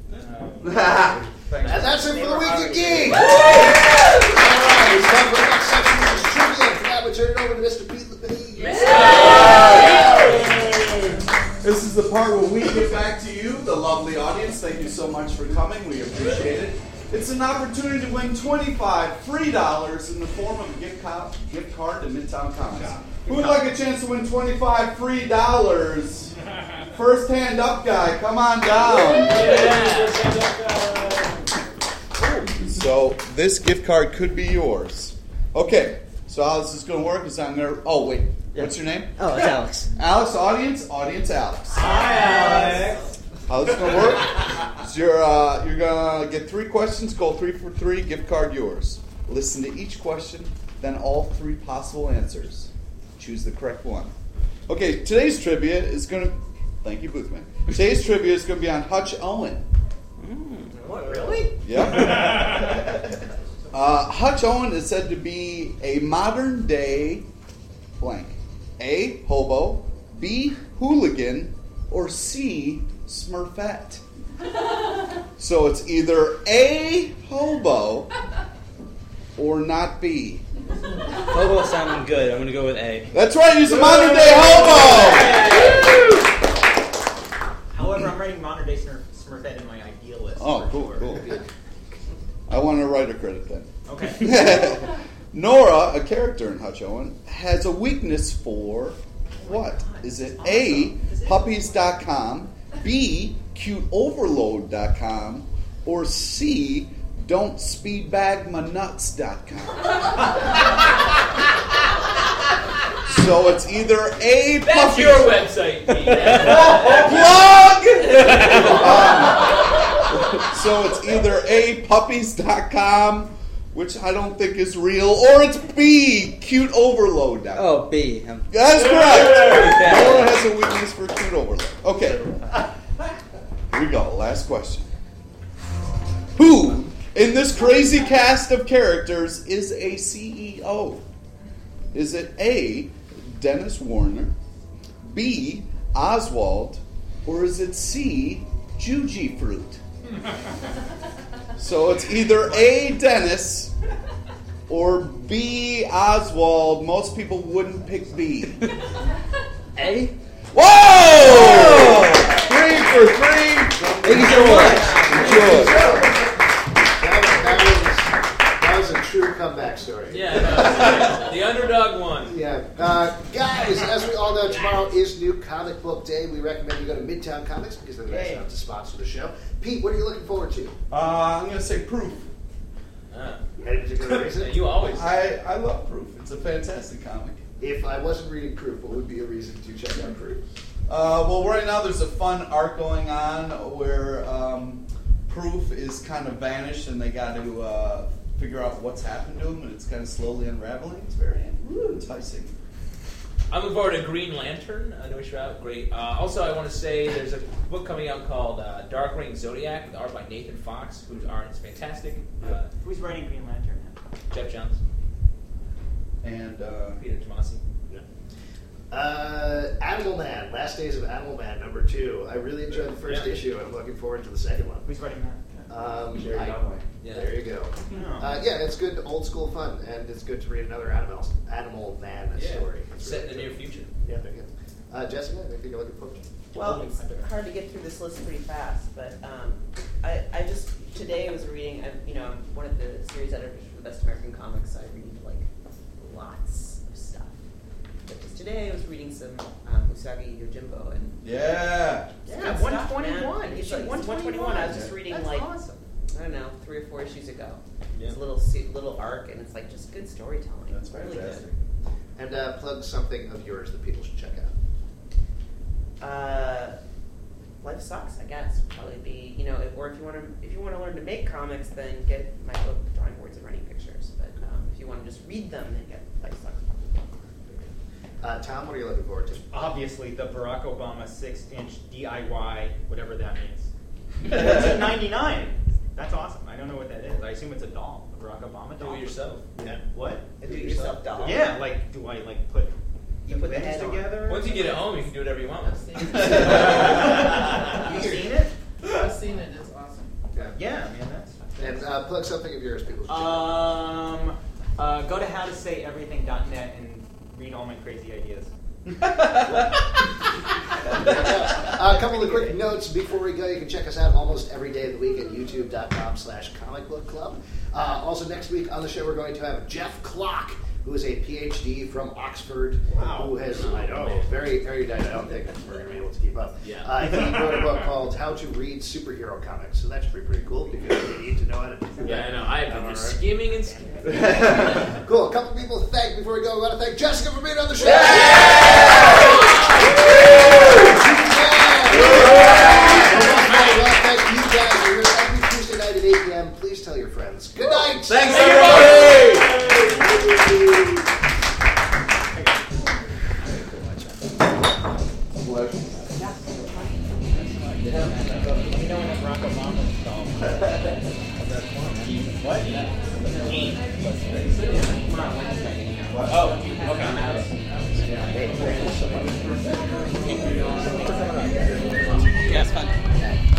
Thanks. And that's it They for the were Week of already- Geek! Alright, it's time for the next section of the trivia. For that, we turn it over to Mister Pete LePage. This is the part where we get back to you, the lovely audience. Thank you so much for coming. We appreciate it. It's an opportunity to win twenty-five free dollars in the form of a gift, co- gift card to Midtown Comics. Who would like a chance to win twenty-five free dollars? First hand up guy, come on down. So this gift card could be yours. Okay, so how this is going to work is I'm going to... Oh, wait. What's your name? Oh, it's Alex. Alex, audience, audience, Alex. Hi, Alex. How this gonna work? So you're uh, you're gonna get three questions, go three for three, gift card yours. Listen to each question, then all three possible answers. Choose the correct one. Okay, today's trivia is gonna. Thank you, Boothman. Today's trivia is gonna be on Hutch Owen. What, really? Yep. uh, Hutch Owen is said to be a modern day blank. A. Hobo. B. Hooligan. Or C. Smurfette. So it's either A. Hobo or not B. Hobo sounding good. I'm going to go with A. That's right, he's a modern day hobo! However, I'm writing modern day Smurf, Smurfette in my ideal list. Oh, for cool, sure. cool. I want a writer credit then. Okay. Nora, a character in Hutch Owen, has a weakness for what? Is it A, puppies dot com, B, cute overload dot com, or C, don't speed bag my nuts dot com? So it's either A, that's puppies... your website, Pete. Plug! um, so it's either A, puppies dot com, which I don't think is real, or it's B, cute overload dot com. Oh, B. Um, That's correct. Nora has a weakness for cute overload. Okay. Here we go. Last question. Who in this crazy cast of characters is a C E O? Is it A, Dennis Warner, B, Oswald, or is it C, Juji Fruit? So it's either A, Dennis, or B, Oswald. Most people wouldn't pick B. A? Whoa! Three for three. Thank you so much. Enjoy. That was, that was, that was a true come comeback story. Yeah, no, the underdog won. Yeah. Uh, guys, as we all know, tomorrow is New Comic Book Day. We recommend you go to Midtown Comics because they're nice enough to sponsor the show. Pete, what are you looking forward to? Uh, I'm going to say Proof. Uh, Any particular reason? you always. I, I love Proof. It's a fantastic comic. If I wasn't reading Proof, what would be a reason to check out Proof? Uh, well, right now there's a fun arc going on where um, Proof is kind of vanished and they got to uh, figure out what's happened to him, and it's kind of slowly unraveling. It's very enticing. I'm looking forward to Green Lantern. I know we should have great. Uh, also, I want to say there's a book coming out called uh, Darkwing Zodiac with art by Nathan Fox, whose art is fantastic. Uh, Who's writing Green Lantern now? Jeff Johns, And uh, Peter Tomasi. Uh, Animal Man, Last Days of Animal Man, number two. I really enjoyed the first Yeah. issue, and I'm looking forward to the second one. Who's writing that? Um, Jerry I- Conway. Yeah. There you go. No. Uh, yeah, it's good old school fun, and it's good to read another Animal Animal Man Yeah. story. It's Set in the really near good. future. Yeah, there you go. Uh, Jessica, anything you're looking forward to? Well, it's hard to get through this list pretty fast, but um, I, I just today I was reading. I'm, you know, I'm one of the series editors for the Best American Comics. So I read like lots of stuff. But just today I was reading some um, Usagi Yojimbo, and yeah. yeah, one twenty-one. It's It's like like one twenty-one. I was just That's reading That's like awesome. I don't know three or four issues ago. Yeah. It's a little se- little arc, and it's like just good storytelling. That's It's really good. fantastic. And uh, plug something of yours that people should check out. Uh, life sucks, I guess. Would probably be, you know, if, or if you want to, if you want to learn to make comics, then get my book, Drawing Boards and Running Pictures. But um, if you want to just read them, then get Life Sucks. Uh, Tom, what are you looking forward to? Obviously, the Barack Obama six-inch D I Y, whatever that means. It's ninety-nine. That's awesome. I don't know what that is. I assume it's a doll, a Barack Obama Do doll. it yourself. Yeah. What? A do-it-yourself doll. Yeah. Like, do I like put You the put the limbs head on. together? Once you get it home, you can do whatever you want with it. You've seen it? I've seen it. It's awesome. Yeah. Yeah, man. That's. And uh, plug something of yours, people should check out. Um, uh, go to how to say everything dot net and read all my crazy ideas. Uh, a couple of quick notes before we go. You can check us out almost every day of the week at youtube.com slash comic book club. Uh, also, next week on the show, we're going to have Jeff Clock, who is a P H D from Oxford, Wow. who has, I know, very, very nice. I don't think we're going to be able to keep up. Yeah. Uh, he wrote a book called How to Read Superhero Comics, so that should be pretty cool because you need to know how to do that. Yeah, I know. I have been All just right. skimming and skimming. Cool. A couple people to thank before we go. We want to thank Jessica for being on the show. Well, thank you guys. We're here every Tuesday night at eight p.m. Please tell your friends. Good night. Thanks, everybody! Let me know when that Barack Obama doll. What? Oh, okay. I'm out of it. Yeah, it's fun.